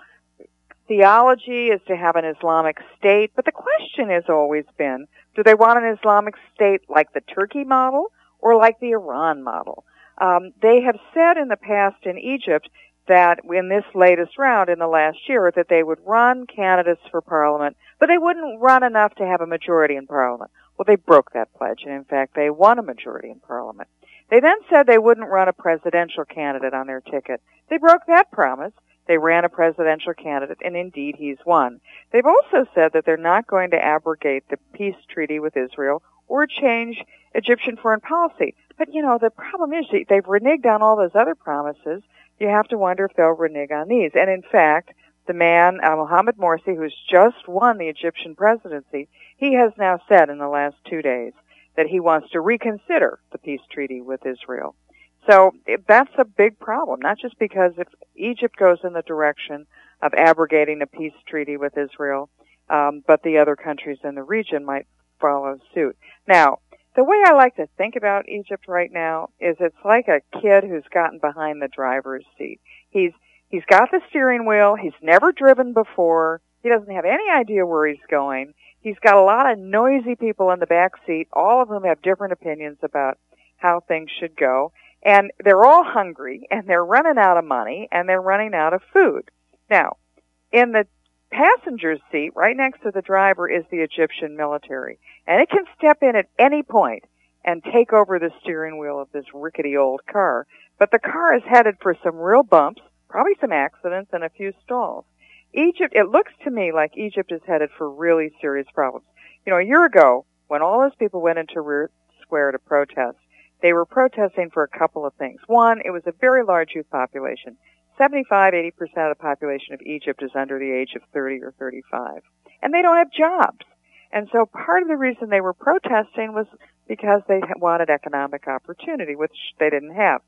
theology is to have an Islamic state. But the question has always been, do they want an Islamic state like the Turkey model or like the Iran model? They have said in the past in Egypt that in this latest round in the last year that they would run candidates for parliament, but they wouldn't run enough to have a majority in parliament. Well, they broke that pledge, and in fact, they won a majority in parliament. They then said they wouldn't run a presidential candidate on their ticket. They broke that promise. They ran a presidential candidate, and indeed he's won. They've also said that they're not going to abrogate the peace treaty with Israel or change Egyptian foreign policy. But, you know, the problem is they've reneged on all those other promises. You have to wonder if they'll renege on these. And in fact, the man, Mohamed Morsi, who's just won the Egyptian presidency, he has now said in the last 2 days that he wants to reconsider the peace treaty with Israel. So that's a big problem, not just because if Egypt goes in the direction of abrogating the peace treaty with Israel, but the other countries in the region might follow suit. Now, the way I like to think about Egypt right now is it's like a kid who's gotten behind the driver's seat. He's got the steering wheel. He's never driven before. He doesn't have any idea where he's going. He's got a lot of noisy people in the back seat, all of whom have different opinions about how things should go. And they're all hungry, and they're running out of money, and they're running out of food. Now, in the passenger's seat, right next to the driver, is the Egyptian military. And it can step in at any point and take over the steering wheel of this rickety old car. But the car is headed for some real bumps, probably some accidents, and a few stalls. Egypt, it looks to me like Egypt is headed for really serious problems. You know, a year ago, when all those people went into Tahrir Square to protest, they were protesting for a couple of things. One, it was a very large youth population. 75-80% of the population of Egypt is under the age of 30 or 35. And they don't have jobs. And so part of the reason they were protesting was because they wanted economic opportunity, which they didn't have.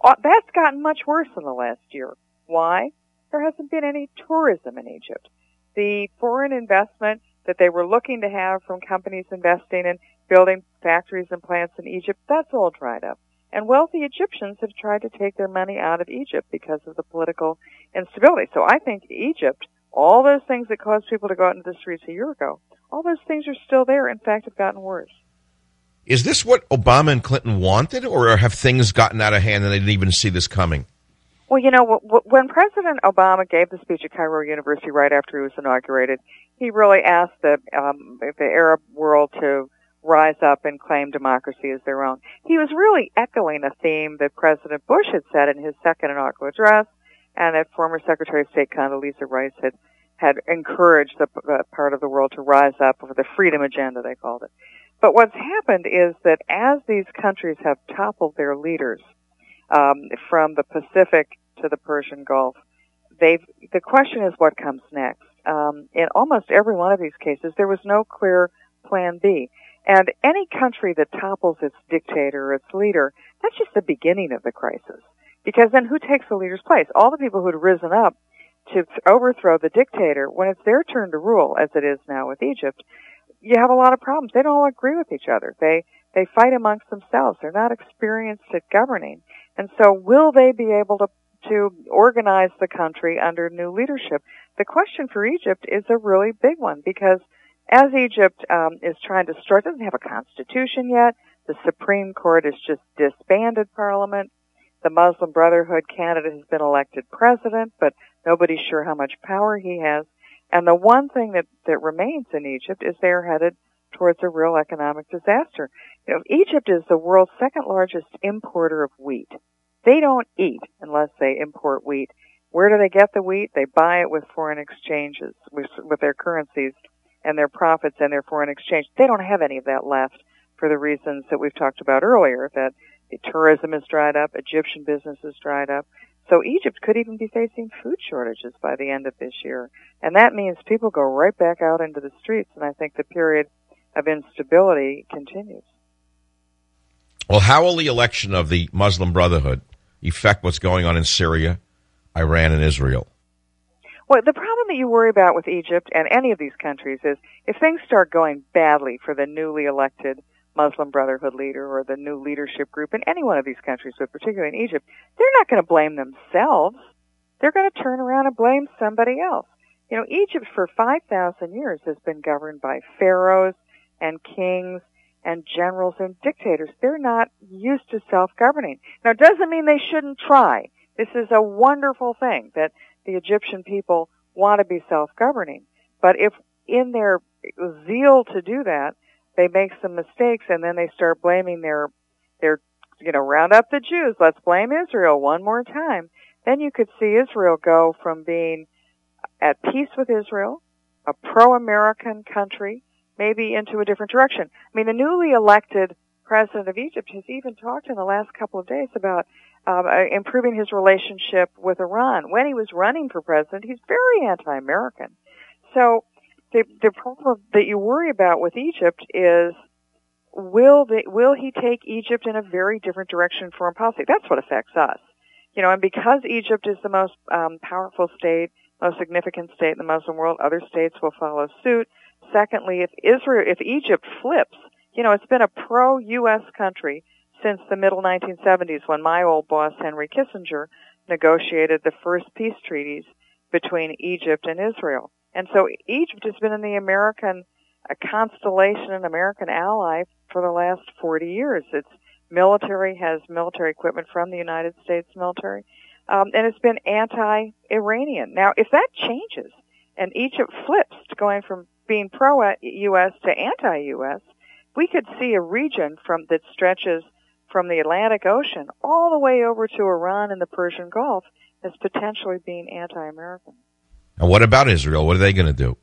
That's gotten much worse in the last year. Why? There hasn't been any tourism in Egypt. The foreign investment that they were looking to have from companies investing in building factories and plants in Egypt, that's all dried up. And wealthy Egyptians have tried to take their money out of Egypt because of the political instability. So I think Egypt, all those things that caused people to go out into the streets a year ago, all those things are still there. In fact, have gotten worse. Is this what Obama and Clinton wanted, or have things gotten out of hand and they didn't even see this coming? Well, you know, when President Obama gave the speech at Cairo University right after he was inaugurated, he really asked the Arab world to rise up and claim democracy as their own. He was really echoing a theme that President Bush had said in his second inaugural address, and that former Secretary of State Condoleezza Rice had encouraged the part of the world to rise up for the freedom agenda, they called it. But what's happened is that as these countries have toppled their leaders, from the Pacific to the Persian Gulf, the question is what comes next. In almost every one of these cases, there was no clear plan B. And any country that topples its dictator or its leader, that's just the beginning of the crisis. Because then who takes the leader's place? All the people who had risen up to overthrow the dictator, when it's their turn to rule, as it is now with Egypt, you have a lot of problems. They don't all agree with each other. They fight amongst themselves. They're not experienced at governing. And so will they be able to organize the country under new leadership? The question for Egypt is a really big one, because as Egypt is trying to start, it doesn't have a constitution yet. The Supreme Court has just disbanded parliament. The Muslim Brotherhood candidate has been elected president, but nobody's sure how much power he has. And the one thing that remains in Egypt is they're headed towards a real economic disaster. You know, Egypt is the world's second largest importer of wheat. They don't eat unless they import wheat. Where do they get the wheat? They buy it with foreign exchanges, with their currencies and their profits and their foreign exchange. They don't have any of that left for the reasons that we've talked about earlier, that the tourism has dried up, Egyptian business has dried up. So Egypt could even be facing food shortages by the end of this year. And that means people go right back out into the streets, and I think the period of instability continues. Well, how will the election of the Muslim Brotherhood affect what's going on in Syria, Iran, and Israel? Well, the problem that you worry about with Egypt and any of these countries is if things start going badly for the newly elected Muslim Brotherhood leader or the new leadership group in any one of these countries, but particularly in Egypt, they're not going to blame themselves. They're going to turn around and blame somebody else. You know, Egypt for 5,000 years has been governed by pharaohs and kings and generals and dictators. They're not used to self-governing. Now, it doesn't mean they shouldn't try. This is a wonderful thing that the Egyptian people want to be self-governing. But if in their zeal to do that, they make some mistakes and then they start blaming their round up the Jews, let's blame Israel one more time, then you could see Israel go from being at peace with Israel, a pro-American country, maybe into a different direction. I mean, the newly elected president of Egypt has even talked in the last couple of days about improving his relationship with Iran. When he was running for president, he's very anti-American. So the problem that you worry about with Egypt is will he take Egypt in a very different direction in foreign policy? That's what affects us. You know, and because Egypt is the most powerful state, most significant state in the Muslim world, other states will follow suit. Secondly, if Egypt flips, you know, it's been a pro-U.S. country since the middle 1970s when my old boss, Henry Kissinger, negotiated the first peace treaties between Egypt and Israel. And so Egypt has been in the American constellation, an American ally for the last 40 years. Its military has military equipment from the United States military, and it's been anti-Iranian. Now, if that changes and Egypt flips to going from being pro-U.S. to anti-U.S., we could see a region that stretches from the Atlantic Ocean all the way over to Iran and the Persian Gulf as potentially being anti-American. And what about Israel? What are they going to do?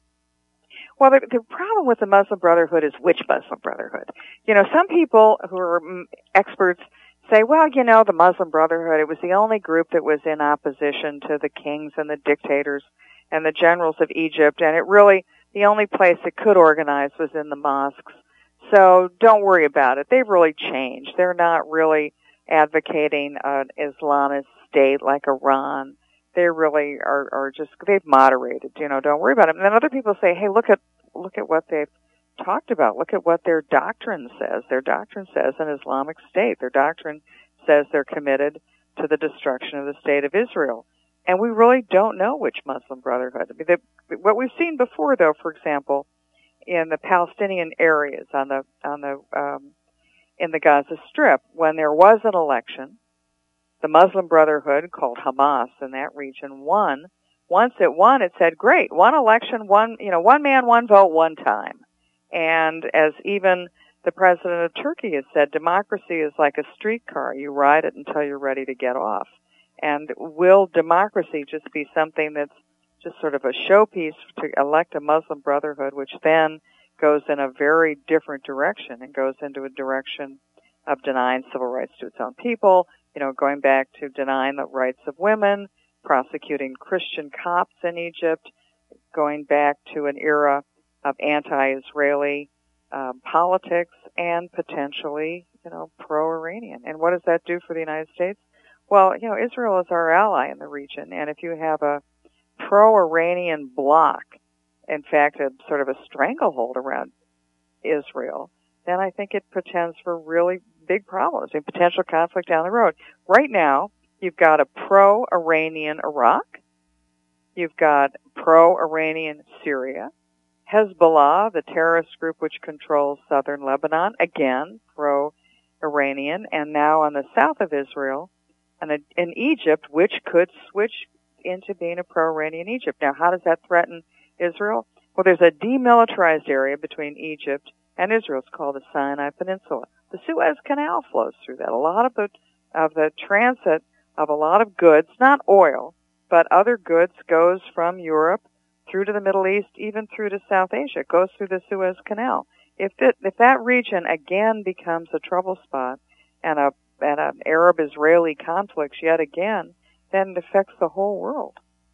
Well, the problem with the Muslim Brotherhood is which Muslim Brotherhood? You know, some people who are experts say, well, you know, the Muslim Brotherhood, it was the only group that was in opposition to the kings and the dictators and the generals of Egypt, and it really, the only place it could organize was in the mosques. So don't worry about it. They've really changed. They're not really advocating an Islamist state like Iran. They really are just, they've moderated, don't worry about it. And then other people say, hey, look at what they've talked about. Look at what their doctrine says. Their doctrine says an Islamic state. Their doctrine says they're committed to the destruction of the state of Israel. And we really don't know which Muslim Brotherhood. I mean, what we've seen before, though, for example, in the Palestinian areas in the Gaza Strip, when there was an election, the Muslim Brotherhood, called Hamas in that region, won. Once it won, it said, great, one election, one man, one vote, one time. And as even the president of Turkey has said, democracy is like a streetcar. You ride it until you're ready to get off. And will democracy just be something that's just sort of a showpiece to elect a Muslim Brotherhood, which then goes in a very different direction and goes into a direction of denying civil rights to its own people, going back to denying the rights of women, prosecuting Christian Copts in Egypt, going back to an era of anti-Israeli politics and potentially, pro-Iranian. And what does that do for the United States? Well, Israel is our ally in the region, and if you have a pro-Iranian bloc, in fact, a sort of a stranglehold around Israel, then I think it portends for really big problems and potential conflict down the road. Right now, you've got a pro-Iranian Iraq, you've got pro-Iranian Syria, Hezbollah, the terrorist group which controls southern Lebanon, again, pro-Iranian, and now on the south of Israel, and in Egypt, which could switch into being a pro-Iranian Egypt. Now, how does that threaten Israel? Well, there's a demilitarized area between Egypt and Israel. It's called the Sinai Peninsula. The Suez Canal flows through that. A lot of the transit of a lot of goods, not oil, but other goods, goes from Europe through to the Middle East, even through to South Asia. It goes through the Suez Canal. If that region again becomes a trouble spot and an Arab-Israeli conflict yet again, then it affects the whole world.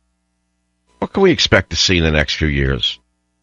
What can we expect to see in the next few years?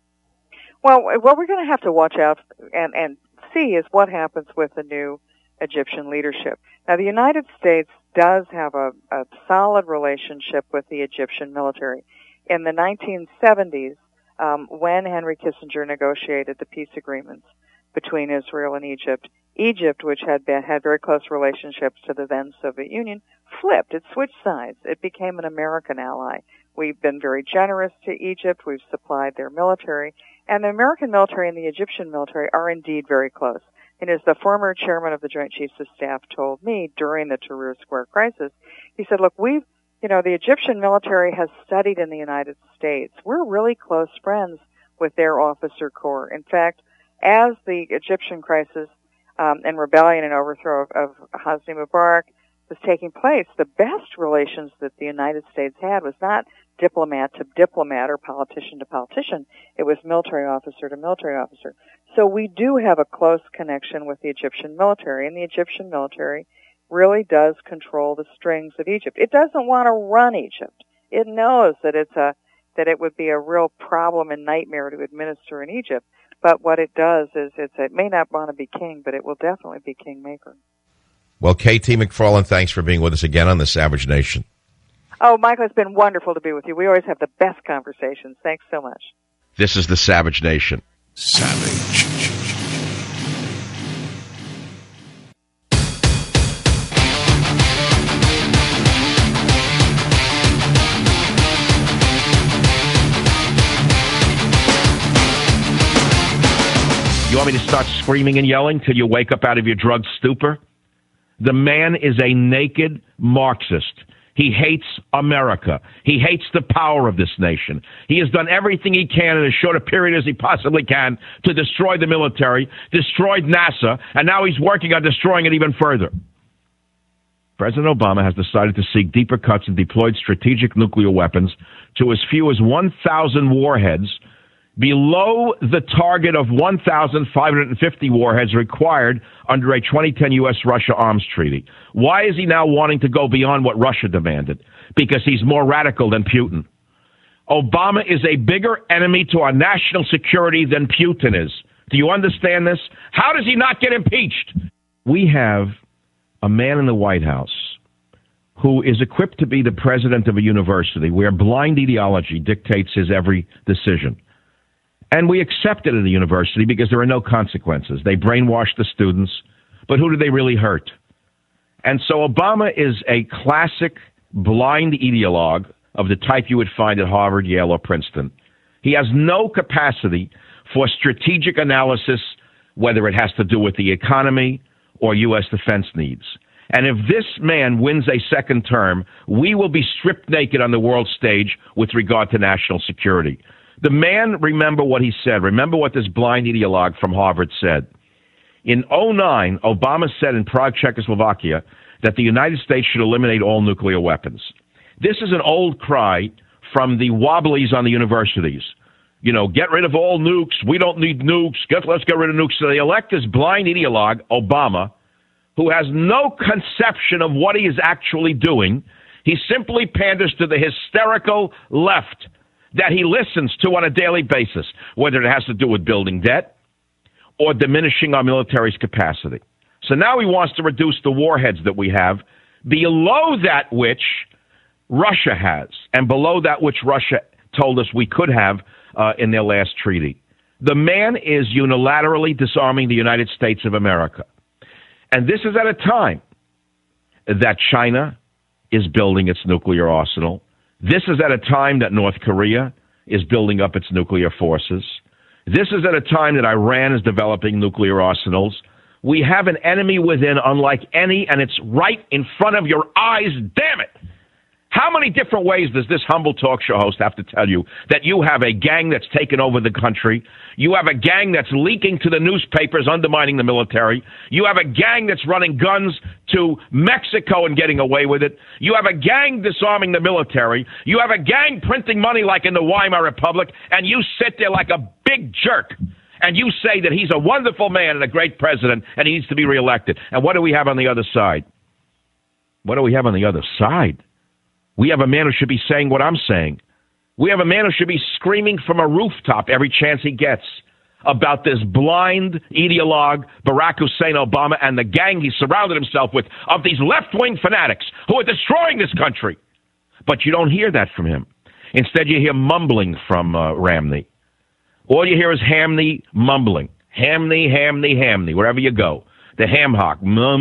Well, what we're going to have to watch out and see is what happens with the new Egyptian leadership. Now, the United States does have a solid relationship with the Egyptian military. In the 1970s, when Henry Kissinger negotiated the peace agreements between Israel and Egypt, which had very close relationships to the then Soviet Union, flipped. It switched sides. It became an American ally. We've been very generous to Egypt. We've supplied their military. And the American military and the Egyptian military are indeed very close. And as the former chairman of the Joint Chiefs of Staff told me during the Tahrir Square crisis, he said, look, the Egyptian military has studied in the United States. We're really close friends with their officer corps. In fact, as the Egyptian crisis and rebellion and overthrow of Hosni Mubarak was taking place, the best relations that the United States had was not diplomat to diplomat or politician to politician. It was military officer to military officer. So we do have a close connection with the Egyptian military, and the Egyptian military really does control the strings of Egypt. It doesn't want to run Egypt. It knows that that it would be a real problem and nightmare to administer in Egypt. But what it does is it may not want to be king, but it will definitely be kingmaker. Well, K.T. McFarland, thanks for being with us again on the Savage Nation. Oh, Michael, it's been wonderful to be with you. We always have the best conversations. Thanks so much. This is the Savage Nation. Savage. You want me to start screaming and yelling till you wake up out of your drug stupor? The man is a naked Marxist. He hates America. He hates the power of this nation. He has done everything he can in as short a period as he possibly can to destroy the military, destroyed NASA, and now he's working on destroying it even further. President Obama has decided to seek deeper cuts and deployed strategic nuclear weapons to as few as 1,000 warheads, below the target of 1,550 warheads required under a 2010 U.S.-Russia arms treaty. Why is he now wanting to go beyond what Russia demanded? Because he's more radical than Putin. Obama is a bigger enemy to our national security than Putin is. Do you understand this? How does he not get impeached? We have a man in the White House who is equipped to be the president of a university where blind ideology dictates his every decision. And we accept it at the university because there are no consequences. They brainwash the students, but who do they really hurt? And so Obama is a classic blind ideologue of the type you would find at Harvard, Yale, or Princeton. He has no capacity for strategic analysis, whether it has to do with the economy or U.S. defense needs. And if this man wins a second term, we will be stripped naked on the world stage with regard to national security. The man, remember what he said. Remember what this blind ideologue from Harvard said. In 2009, Obama said in Prague, Czechoslovakia, that the United States should eliminate all nuclear weapons. This is an old cry from the wobblies on the universities. You know, get rid of all nukes. We don't need nukes. Let's get rid of nukes. So they elect this blind ideologue, Obama, who has no conception of what he is actually doing. He simply panders to the hysterical left that he listens to on a daily basis, whether it has to do with building debt or diminishing our military's capacity. So now he wants to reduce the warheads that we have below that which Russia has, and below that which Russia told us we could have in their last treaty. The man is unilaterally disarming the United States of America. And this is at a time that China is building its nuclear arsenal. This is at a time that North Korea is building up its nuclear forces. This is at a time that Iran is developing nuclear arsenals. We have an enemy within unlike any, and it's right in front of your eyes, damn it! How many different ways does this humble talk show host have to tell you that you have a gang that's taken over the country? You have a gang that's leaking to the newspapers, undermining the military. You have a gang that's running guns to Mexico and getting away with it. You have a gang disarming the military. You have a gang printing money like in the Weimar Republic, and you sit there like a big jerk. And you say that he's a wonderful man and a great president, and he needs to be reelected. And what do we have on the other side? What do we have on the other side? We have a man who should be saying what I'm saying. We have a man who should be screaming from a rooftop every chance he gets about this blind ideologue, Barack Hussein Obama, and the gang he surrounded himself with of these left-wing fanatics who are destroying this country. But you don't hear that from him. Instead, you hear mumbling from Ramney. All you hear is Hamney mumbling. Hamney, wherever you go. The ham hock. Well,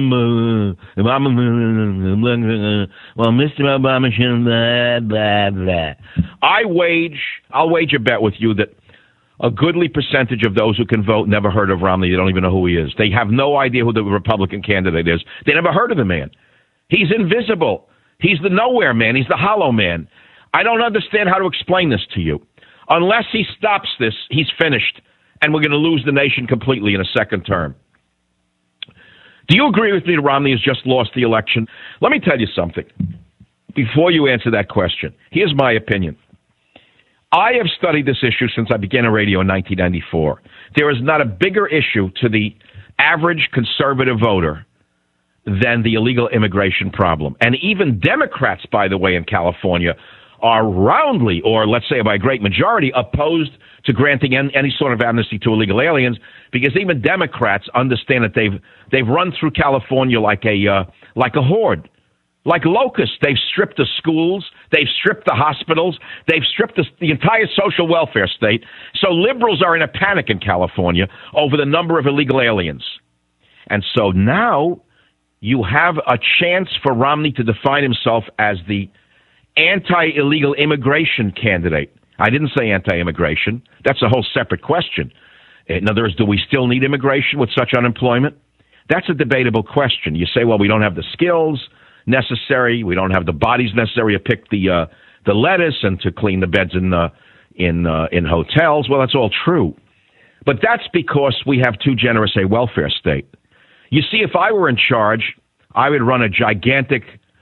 Mr. Obama should blah, blah, blah. I'll wage a bet with you that a goodly percentage of those who can vote never heard of Romney. They don't even know who he is. They have no idea who the Republican candidate is. They never heard of the man. He's invisible. He's the nowhere man. He's the hollow man. I don't understand how to explain this to you. Unless he stops this, he's finished, and we're going to lose the nation completely in a second term. Do you agree with me that Romney has just lost the election? Let me tell you something before you answer that question. Here's my opinion. I have studied this issue since I began in radio in 1994. There is not a bigger issue to the average conservative voter than the illegal immigration problem. And even Democrats, by the way, in California are roundly, or let's say by a great majority, opposed to granting any sort of amnesty to illegal aliens, because even Democrats understand that they've run through California like a horde, like locusts. They've stripped the schools, they've stripped the hospitals, they've stripped the entire social welfare state. So liberals are in a panic in California over the number of illegal aliens. And so now you have a chance for Romney to define himself as the anti-illegal immigration candidate. I didn't say anti-immigration. That's a whole separate question. In other words, do we still need immigration with such unemployment? That's a debatable question. You say, well, we don't have the skills necessary. We don't have the bodies necessary to pick the lettuce and to clean the beds in hotels. Well, that's all true. But that's because we have too generous a welfare state. You see, if I were in charge, I would run a gigantic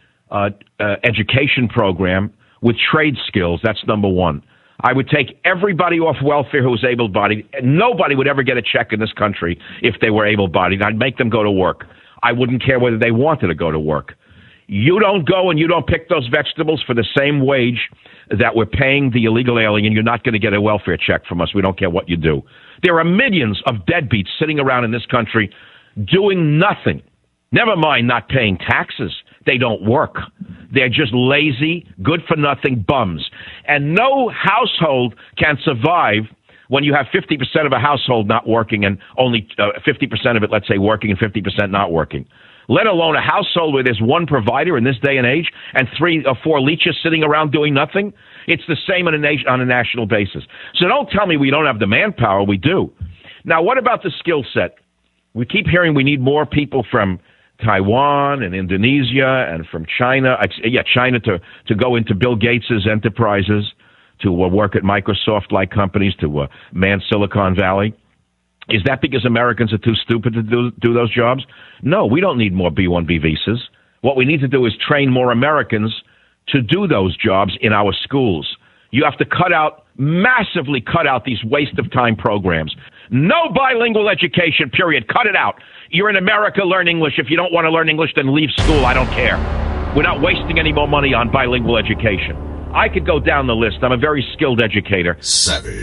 education program with trade skills. That's number one. I would take everybody off welfare who was able-bodied. Nobody would ever get a check in this country if they were able-bodied. I'd make them go to work. I wouldn't care whether they wanted to go to work. You don't go and you don't pick those vegetables for the same wage that we're paying the illegal alien. You're not going to get a welfare check from us. We don't care what you do. There are millions of deadbeats sitting around in this country doing nothing. Never mind not paying taxes. They don't work. They're just lazy, good-for-nothing bums. And no household can survive when you have 50% of a household not working and only 50% of it, let's say, working and 50% not working. Let alone a household where there's one provider in this day and age and 3 or 4 leeches sitting around doing nothing. It's the same on a national basis. So don't tell me we don't have the manpower. We do. Now, what about the skill set? We keep hearing we need more people from Taiwan and Indonesia and from China. China to go into Bill Gates's enterprises, to work at Microsoft-like companies, to man Silicon Valley. Is that because Americans are too stupid to do those jobs? No, we don't need more B-1B visas. What we need to do is train more Americans to do those jobs in our schools. You have to massively cut out these waste of time programs. No bilingual education, period. Cut it out. You're in America, learn English. If you don't want to learn English, then leave school. I don't care. We're not wasting any more money on bilingual education. I could go down the list. I'm a very skilled educator. Savage.